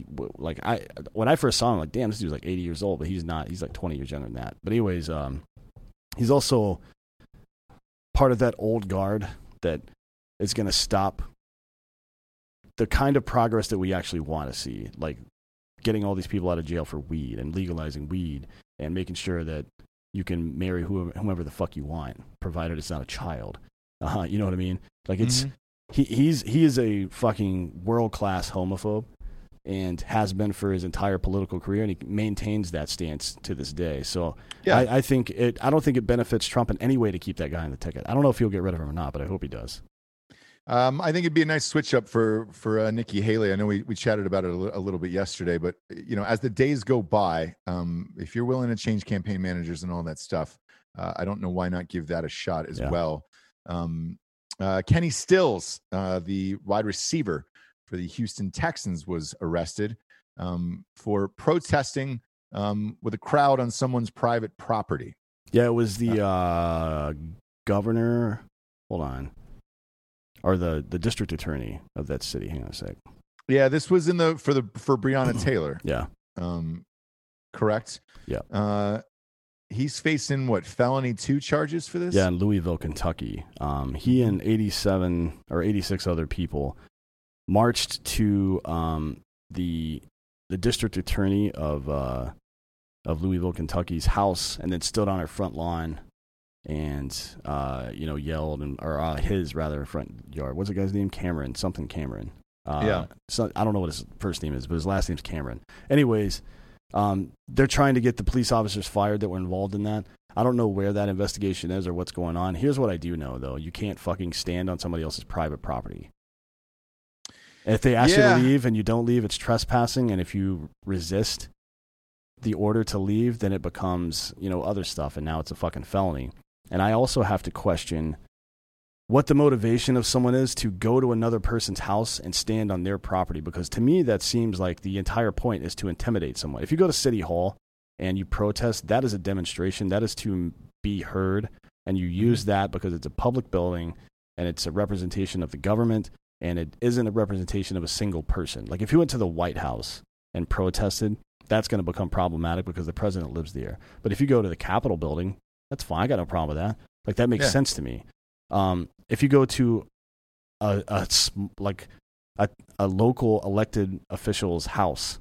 Speaker 4: when I first saw him, like, damn, this dude's like 80 years old, but he's not, he's like 20 years younger than that. But anyways, he's also part of that old guard that is going to stop the kind of progress that we actually want to see. Like, getting all these people out of jail for weed and legalizing weed and making sure that you can marry whomever the fuck you want, provided it's not a child. You know what I mean? Like, it's he is a fucking world-class homophobe and has been for his entire political career, and he maintains that stance to this day. So yeah. I don't think it benefits Trump in any way to keep that guy on the ticket. I don't know if he'll get rid of him or not, but I hope he does.
Speaker 1: I think it'd be a nice switch up for Nikki Haley. I know we chatted about it a little bit yesterday, but as the days go by, if you're willing to change campaign managers and all that stuff, I don't know why not give that a shot as well. Kenny Stills, the wide receiver for the Houston Texans, was arrested for protesting with a crowd on someone's private property.
Speaker 4: Yeah, it was the governor. Hold on. Or the district attorney of that city. Hang on a sec.
Speaker 1: Yeah, this was for Breonna Taylor.
Speaker 4: Yeah.
Speaker 1: Correct.
Speaker 4: Yeah.
Speaker 1: He's facing felony 2 charges for this?
Speaker 4: Yeah, in Louisville, Kentucky. He and 87 or 86 other people marched to the district attorney of Louisville, Kentucky's house, and then stood on her front lawn and yelled or his front yard. What's the guy's name? Cameron. Yeah. So I don't know what his first name is, but his last name's Cameron. Anyways, they're trying to get the police officers fired that were involved in that. I don't know where that investigation is or what's going on. Here's what I do know, though. You can't fucking stand on somebody else's private property. And if they ask you to leave and you don't leave, it's trespassing. And if you resist the order to leave, then it becomes, other stuff. And now it's a fucking felony. And I also have to question what the motivation of someone is to go to another person's house and stand on their property, because to me that seems like the entire point is to intimidate someone. If you go to City Hall and you protest, that is a demonstration. That is to be heard, and you use that because it's a public building and it's a representation of the government, and it isn't a representation of a single person. Like, if you went to the White House and protested, that's going to become problematic because the president lives there. But if you go to the Capitol building, that's fine. I got no problem with that. Like, that makes sense to me. If you go to a local elected official's house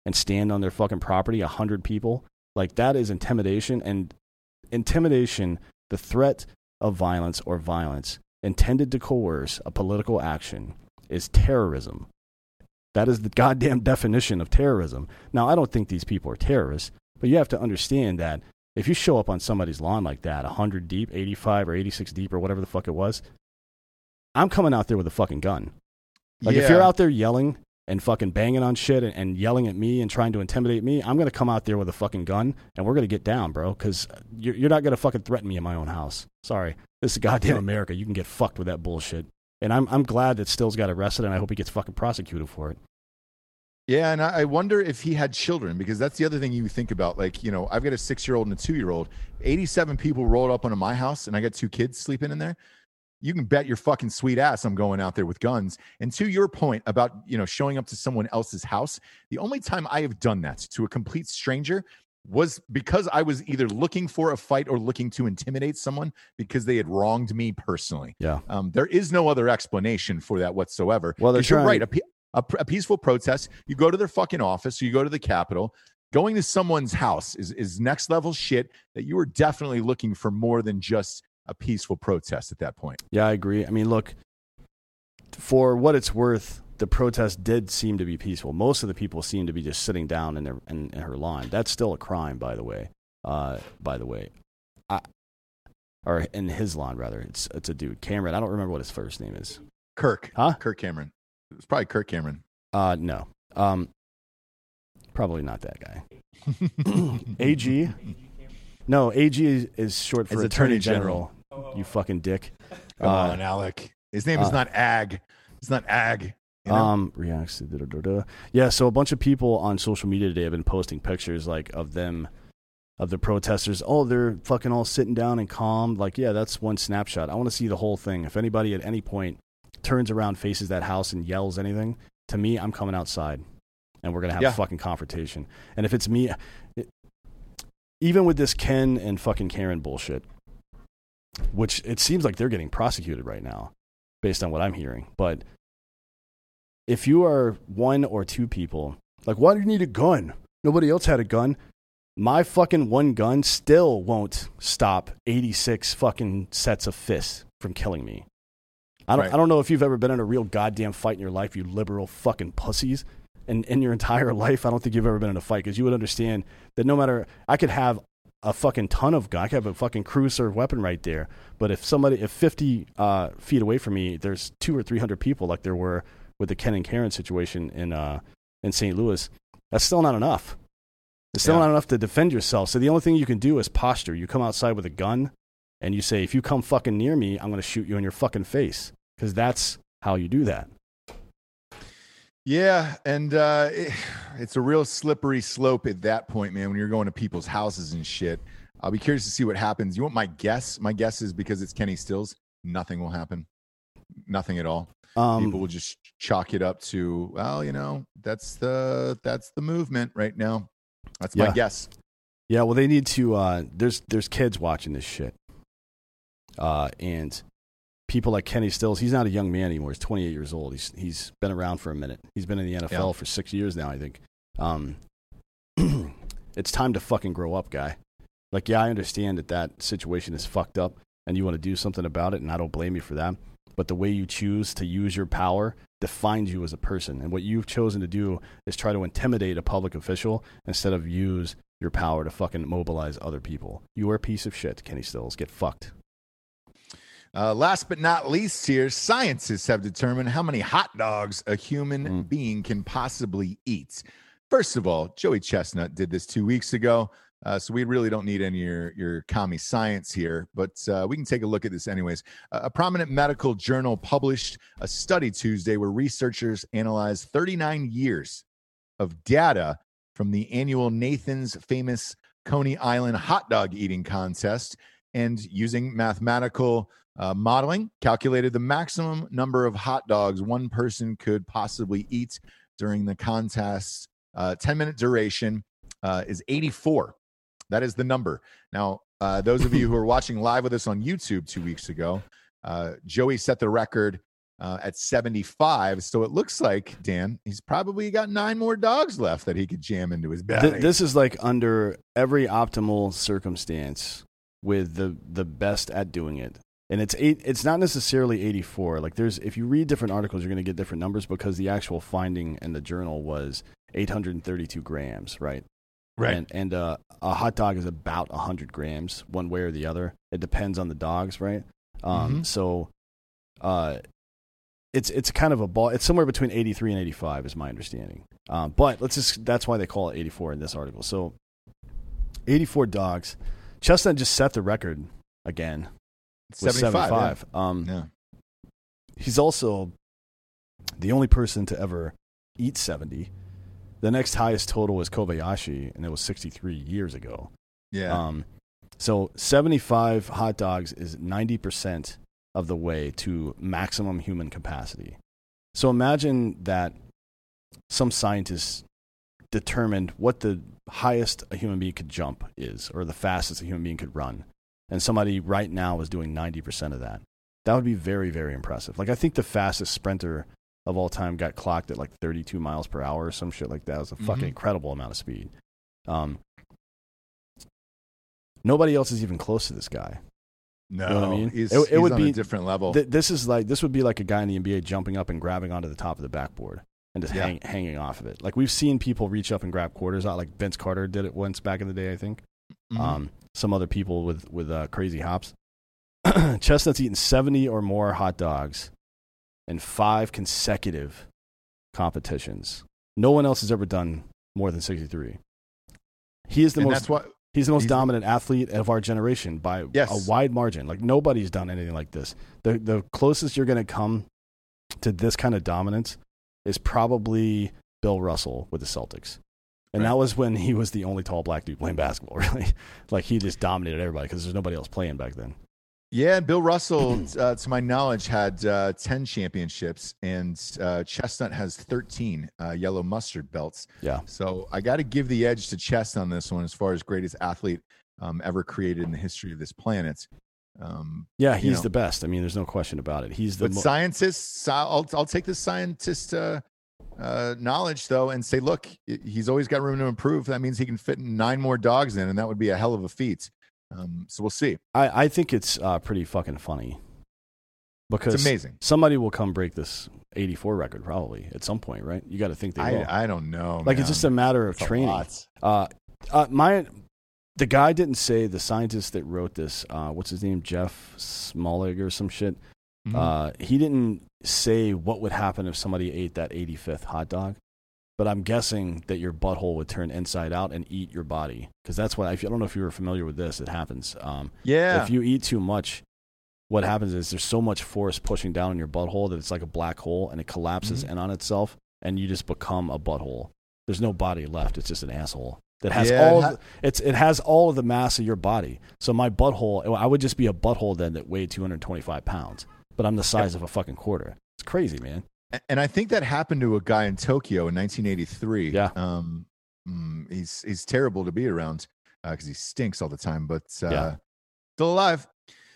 Speaker 4: and stand on their fucking property, 100 people, like that is intimidation. And intimidation, the threat of violence or violence intended to coerce a political action, is terrorism. That is the goddamn definition of terrorism. Now, I don't think these people are terrorists, but you have to understand that if you show up on somebody's lawn like that, 100 deep, 85 or 86 deep or whatever the fuck it was, I'm coming out there with a fucking gun. Like, if you're out there yelling and fucking banging on shit and yelling at me and trying to intimidate me, I'm going to come out there with a fucking gun and we're going to get down, bro, because you're not going to fucking threaten me in my own house. Sorry. This is goddamn America. You can get fucked with that bullshit. And I'm glad that Stills got arrested, and I hope he gets fucking prosecuted for it.
Speaker 1: Yeah, and I wonder if he had children, because that's the other thing you think about. Like, you know, I've got a 6-year-old and a 2-year-old. 87 people rolled up onto my house, and I got 2 kids sleeping in there. You can bet your fucking sweet ass I'm going out there with guns. And to your point about, you know, showing up to someone else's house, the only time I have done that to a complete stranger was because I was either looking for a fight or looking to intimidate someone because they had wronged me personally.
Speaker 4: Yeah.
Speaker 1: There is no other explanation for that whatsoever.
Speaker 4: Well,
Speaker 1: you're right. A peaceful protest, you go to their fucking office, or you go to the Capitol. Going to someone's house is next level shit that you are definitely looking for more than just a peaceful protest at that point.
Speaker 4: Yeah, I agree. I mean, look, for what it's worth, the protest did seem to be peaceful. Most of the people seemed to be just sitting down in her lawn. That's still a crime, by the way. Or in his lawn, rather. It's a dude, Cameron. I don't remember what his first name is.
Speaker 1: Kirk.
Speaker 4: Huh?
Speaker 1: Kirk Cameron. It's probably Kirk Cameron.
Speaker 4: No. Probably not that guy. AG? No, AG is short for Attorney General. You fucking dick.
Speaker 1: Come on, Alec. His name is not Ag. It's not Ag. You know?
Speaker 4: Reacts to Yeah, so a bunch of people on social media today have been posting pictures like of them, of the protesters. Oh, they're fucking all sitting down and calm. Like, yeah, that's one snapshot. I want to see the whole thing. If anybody at any point turns around, faces that house and yells anything, to me, I'm coming outside and we're going to have a fucking confrontation. And if it's me, even with this Ken and fucking Karen bullshit, which it seems like they're getting prosecuted right now based on what I'm hearing. But if you are 1 or 2 people, like, why do you need a gun? Nobody else had a gun. My fucking one gun still won't stop 86 fucking sets of fists from killing me. I don't know if you've ever been in a real goddamn fight in your life, you liberal fucking pussies. And in your entire life, I don't think you've ever been in a fight, because you would understand that no matter, I could have a fucking ton of gun, I could have a fucking cruiser weapon right there. But if 50 feet away from me, there's 200 or 300 people like there were with the Ken and Karen situation in St. Louis, that's still not enough. It's still not enough to defend yourself. So the only thing you can do is posture. You come outside with a gun and you say, if you come fucking near me, I'm going to shoot you in your fucking face. Because that's how you do that.
Speaker 1: Yeah, and it's a real slippery slope at that point, man, when you're going to people's houses and shit. I'll be curious to see what happens. You want my guess? My guess is because it's Kenny Stills, nothing will happen. Nothing at all. People will just chalk it up to, well, you know, that's the movement right now. That's my guess.
Speaker 4: Yeah, well, they need to. There's kids watching this shit, and people like Kenny Stills. He's not a young man anymore. He's 28 years old. He's been around for a minute. He's been in the NFL for 6 years now, I think. It's time to fucking grow up, guy. Like, yeah, I understand that situation is fucked up, and you want to do something about it, and I don't blame you for that. But the way you choose to use your power defines you as a person. And what you've chosen to do is try to intimidate a public official instead of use your power to fucking mobilize other people. You are a piece of shit, Kenny Stills. Get fucked.
Speaker 1: Last but not least here, scientists have determined how many hot dogs a human being can possibly eat. First of all, Joey Chestnut did this 2 weeks ago. So we really don't need any of your commie science here, but we can take a look at this anyways. A prominent medical journal published a study Tuesday where researchers analyzed 39 years of data from the annual Nathan's Famous Coney Island hot dog eating contest, and using mathematical modeling, calculated the maximum number of hot dogs one person could possibly eat during the contest's 10-minute duration is 84. That is the number. Now, those of you who are watching live with us on YouTube 2 weeks ago, Joey set the record at 75. So it looks like, Dan, he's probably got 9 more dogs left that he could jam into his belly.
Speaker 4: This is like under every optimal circumstance with the best at doing it. And it's not necessarily 84. Like if you read different articles, you're going to get different numbers because the actual finding in the journal was 832 grams, right?
Speaker 1: Right.
Speaker 4: And a hot dog is about 100 grams one way or the other. It depends on the dogs, right? So it's kind of a ball. It's somewhere between 83 and 85 is my understanding. But that's why they call it 84 in this article. So 84 dogs. Chestnut just set the record again. 75.
Speaker 1: Yeah.
Speaker 4: He's also the only person to ever eat 70. The next highest total was Kobayashi, and it was 63 years ago.
Speaker 1: Yeah.
Speaker 4: So 75 hot dogs is 90% of the way to maximum human capacity. So imagine that some scientists determined what the highest a human being could jump is, or the fastest a human being could run. And somebody right now is doing 90% of that. That would be very, very impressive. Like, I think the fastest sprinter of all time got clocked at like 32 miles per hour or some shit like that. It was a fucking incredible amount of speed. Nobody else is even close to this guy.
Speaker 1: No,
Speaker 4: you know what I mean?
Speaker 1: He's
Speaker 4: would
Speaker 1: on
Speaker 4: be
Speaker 1: a different level.
Speaker 4: This would be like a guy in the NBA jumping up and grabbing onto the top of the backboard and just hanging off of it. Like, we've seen people reach up and grab quarters out. Like Vince Carter did it once back in the day, I think. Some other people with crazy hops. Chestnut's eaten 70 or more hot dogs in 5 consecutive competitions. No one else has ever done more than 63. He's the most dominant athlete of our generation by a wide margin. Like, nobody's done anything like this. The closest you're going to come to this kind of dominance is probably Bill Russell with the Celtics. And that was when he was the only tall black dude playing basketball, really. Like, he just dominated everybody because there's nobody else playing back then.
Speaker 1: Yeah, Bill Russell, to my knowledge, had 10 championships, and Chestnut has 13 yellow mustard belts.
Speaker 4: Yeah.
Speaker 1: So I got to give the edge to Chestnut on this one as far as greatest athlete ever created in the history of this planet.
Speaker 4: He's the best. I mean, there's no question about it. He's the
Speaker 1: scientists, I'll take the scientist knowledge, though, and say, look, he's always got room to improve. That means he can fit 9 more dogs in, and that would be a hell of a feat. So we'll see.
Speaker 4: I think it's pretty fucking funny because
Speaker 1: it's amazing.
Speaker 4: Somebody will come break this 84 record probably at some point, right? You got to think they will.
Speaker 1: I don't know.
Speaker 4: Like, it's just a matter of training. The guy didn't say, the scientist that wrote this, what's his name, Jeff Smolig or some shit. He didn't say what would happen if somebody ate that 85th hot dog. But I'm guessing that your butthole would turn inside out and eat your body. Because that's what, I don't know if you were familiar with this, it happens. If you eat too much, what happens is there's so much force pushing down in your butthole that it's like a black hole and it collapses in on itself and you just become a butthole. There's no body left. It's just an asshole that has it has all of the mass of your body. So my butthole, I would just be a butthole then that weighed 225 pounds. But I'm the size of a fucking quarter. It's crazy, man.
Speaker 1: And I think that happened to a guy in Tokyo in 1983.
Speaker 4: Yeah.
Speaker 1: He's terrible to be around because he stinks all the time, but still alive.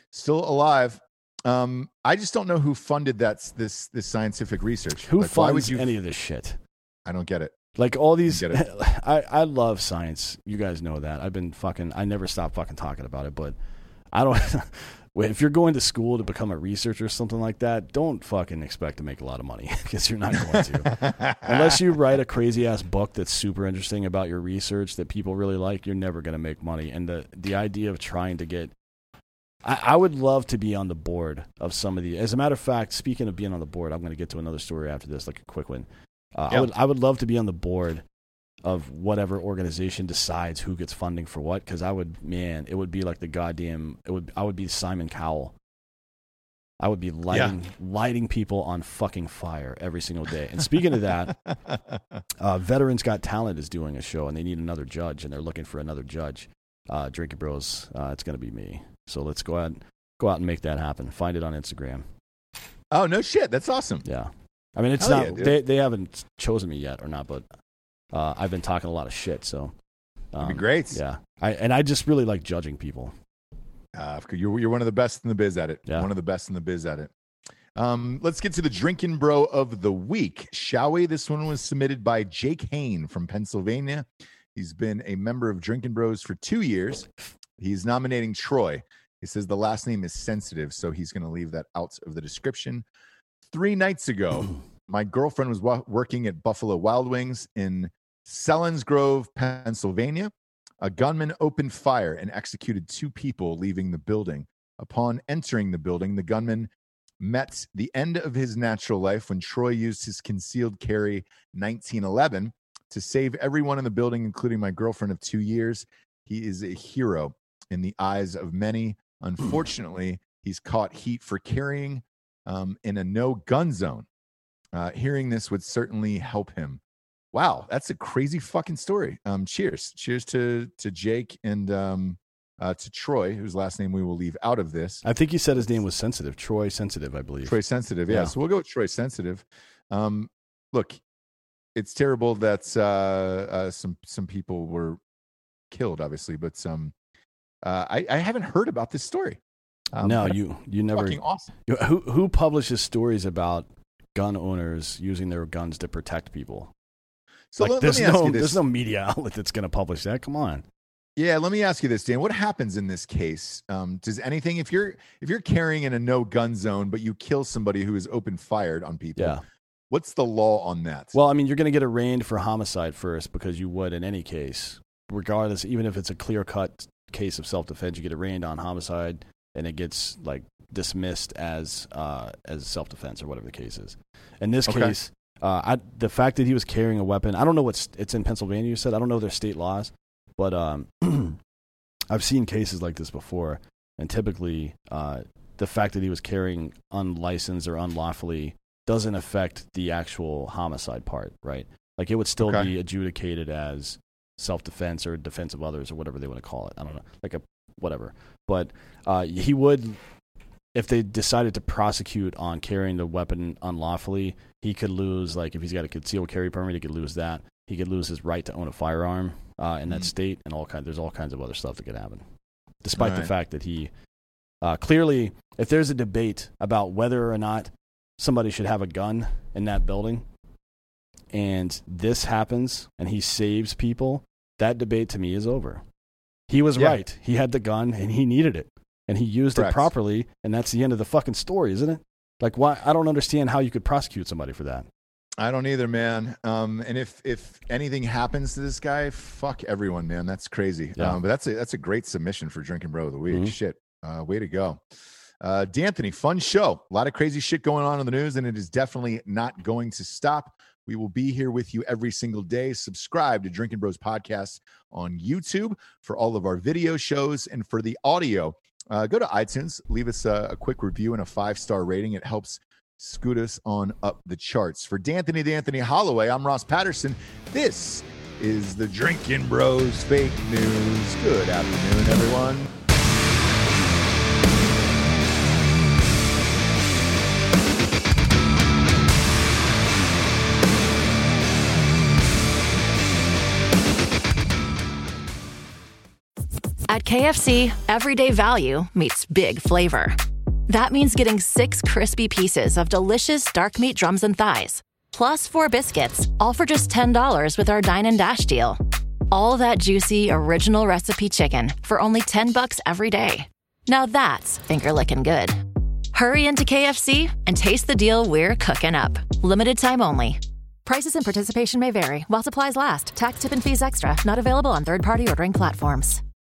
Speaker 1: I just don't know who funded this scientific research.
Speaker 4: Who funds any of this shit?
Speaker 1: I don't get it.
Speaker 4: Like, all these, I love science. You guys know that. I never stop fucking talking about it, but I don't. If you're going to school to become a researcher or something like that, don't fucking expect to make a lot of money because you're not going to. Unless you write a crazy-ass book that's super interesting about your research that people really like, you're never going to make money. And the idea of trying to get... I would love to be on the board of some of the... As a matter of fact, speaking of being on the board, I'm going to get to another story after this, like a quick one. I would love to be on the board of whatever organization decides who gets funding for what, because it would be like the goddamn, I would be Simon Cowell. I would be lighting people on fucking fire every single day. And speaking of that, Veterans Got Talent is doing a show, and they need another judge, and they're looking for another judge. Drinking Bros, it's going to be me. So let's go out and make that happen. Find it on Instagram.
Speaker 1: Oh, no shit. That's awesome.
Speaker 4: Yeah. I mean, it's not, they haven't chosen me yet or not, but I've been talking a lot of shit, so
Speaker 1: that'd be great.
Speaker 4: Yeah, I just really like judging people.
Speaker 1: You're one of the best in the biz at it.
Speaker 4: Yeah.
Speaker 1: One of the best in the biz at it. Let's get to the Drinking Bro of the week, shall we? This one was submitted by Jake Hain from Pennsylvania. He's been a member of Drinking Bros for 2 years. He's nominating Troy. He says the last name is sensitive, so he's going to leave that out of the description. 3 nights ago, my girlfriend was working at Buffalo Wild Wings in Selinsgrove, Pennsylvania. A gunman opened fire and executed 2 people leaving the building. Upon entering the building, the gunman met the end of his natural life when Troy used his concealed carry 1911 to save everyone in the building, including my girlfriend of 2 years. He is a hero in the eyes of many. Unfortunately, he's caught heat for carrying in a no-gun zone. Hearing this would certainly help him. Wow, that's a crazy fucking story. Cheers to Jake and to Troy, whose last name we will leave out of this.
Speaker 4: I think you said his name was Sensitive. Troy Sensitive, I believe.
Speaker 1: Troy Sensitive, yeah. So we'll go with Troy Sensitive. Look, it's terrible that some people were killed, obviously, but I haven't heard about this story.
Speaker 4: No, you never.
Speaker 1: Fucking awesome.
Speaker 4: Who publishes stories about gun owners using their guns to protect people?
Speaker 1: So
Speaker 4: like,
Speaker 1: let me ask you this.
Speaker 4: There's no media outlet that's going to publish that. Come on.
Speaker 1: Yeah, let me ask you this, Dan. What happens in this case? Does anything, if you're carrying in a no-gun zone, but you kill somebody who is open-fired on people,
Speaker 4: yeah.
Speaker 1: What's the law on that?
Speaker 4: Well, I mean, you're going to get arraigned for homicide first because you would in any case. Regardless, even if it's a clear-cut case of self-defense, you get arraigned on homicide, and it gets like dismissed as self-defense or whatever the case is. In this case, the fact that he was carrying a weapon, I don't know it's in Pennsylvania, you said. I don't know their state laws, but I've seen cases like this before, and typically the fact that he was carrying unlicensed or unlawfully doesn't affect the actual homicide part, right? Like it would still be adjudicated as self-defense or defense of others or whatever they want to call it. I don't know, like whatever. But he would, if they decided to prosecute on carrying the weapon unlawfully, he could lose, like if he's got a concealed carry permit, he could lose that. He could lose his right to own a firearm in that state, and there's all kinds of other stuff that could happen. Despite the fact that he clearly, if there's a debate about whether or not somebody should have a gun in that building, and this happens and he saves people, that debate to me is over. He was right. He had the gun and he needed it, and he used it properly, and that's the end of the fucking story, isn't it? Like, why? I don't understand how you could prosecute somebody for that.
Speaker 1: I don't either, man. And if anything happens to this guy, fuck everyone, man. That's crazy.
Speaker 4: Yeah.
Speaker 1: But that's a great submission for Drinking Bro of the Week. Mm-hmm. Shit. Way to go. D'Anthony, fun show. A lot of crazy shit going on in the news, and it is definitely not going to stop. We will be here with you every single day. Subscribe to Drinking Bros Podcast on YouTube for all of our video shows, and for the audio, go to iTunes, leave us a quick review and a 5-star rating. It helps scoot us on up the charts. For D'Anthony Holloway, I'm Ross Patterson. This is the Drinking Bros Fake News. Good afternoon, everyone.
Speaker 5: At KFC, everyday value meets big flavor. That means getting 6 crispy pieces of delicious dark meat drums and thighs, plus 4 biscuits, all for just $10 with our Dine and Dash deal. All that juicy, original recipe chicken for only $10 every day. Now that's finger-licking good. Hurry into KFC and taste the deal we're cooking up. Limited time only. Prices and participation may vary while supplies last. Tax, tip, and fees extra. Not available on third-party ordering platforms.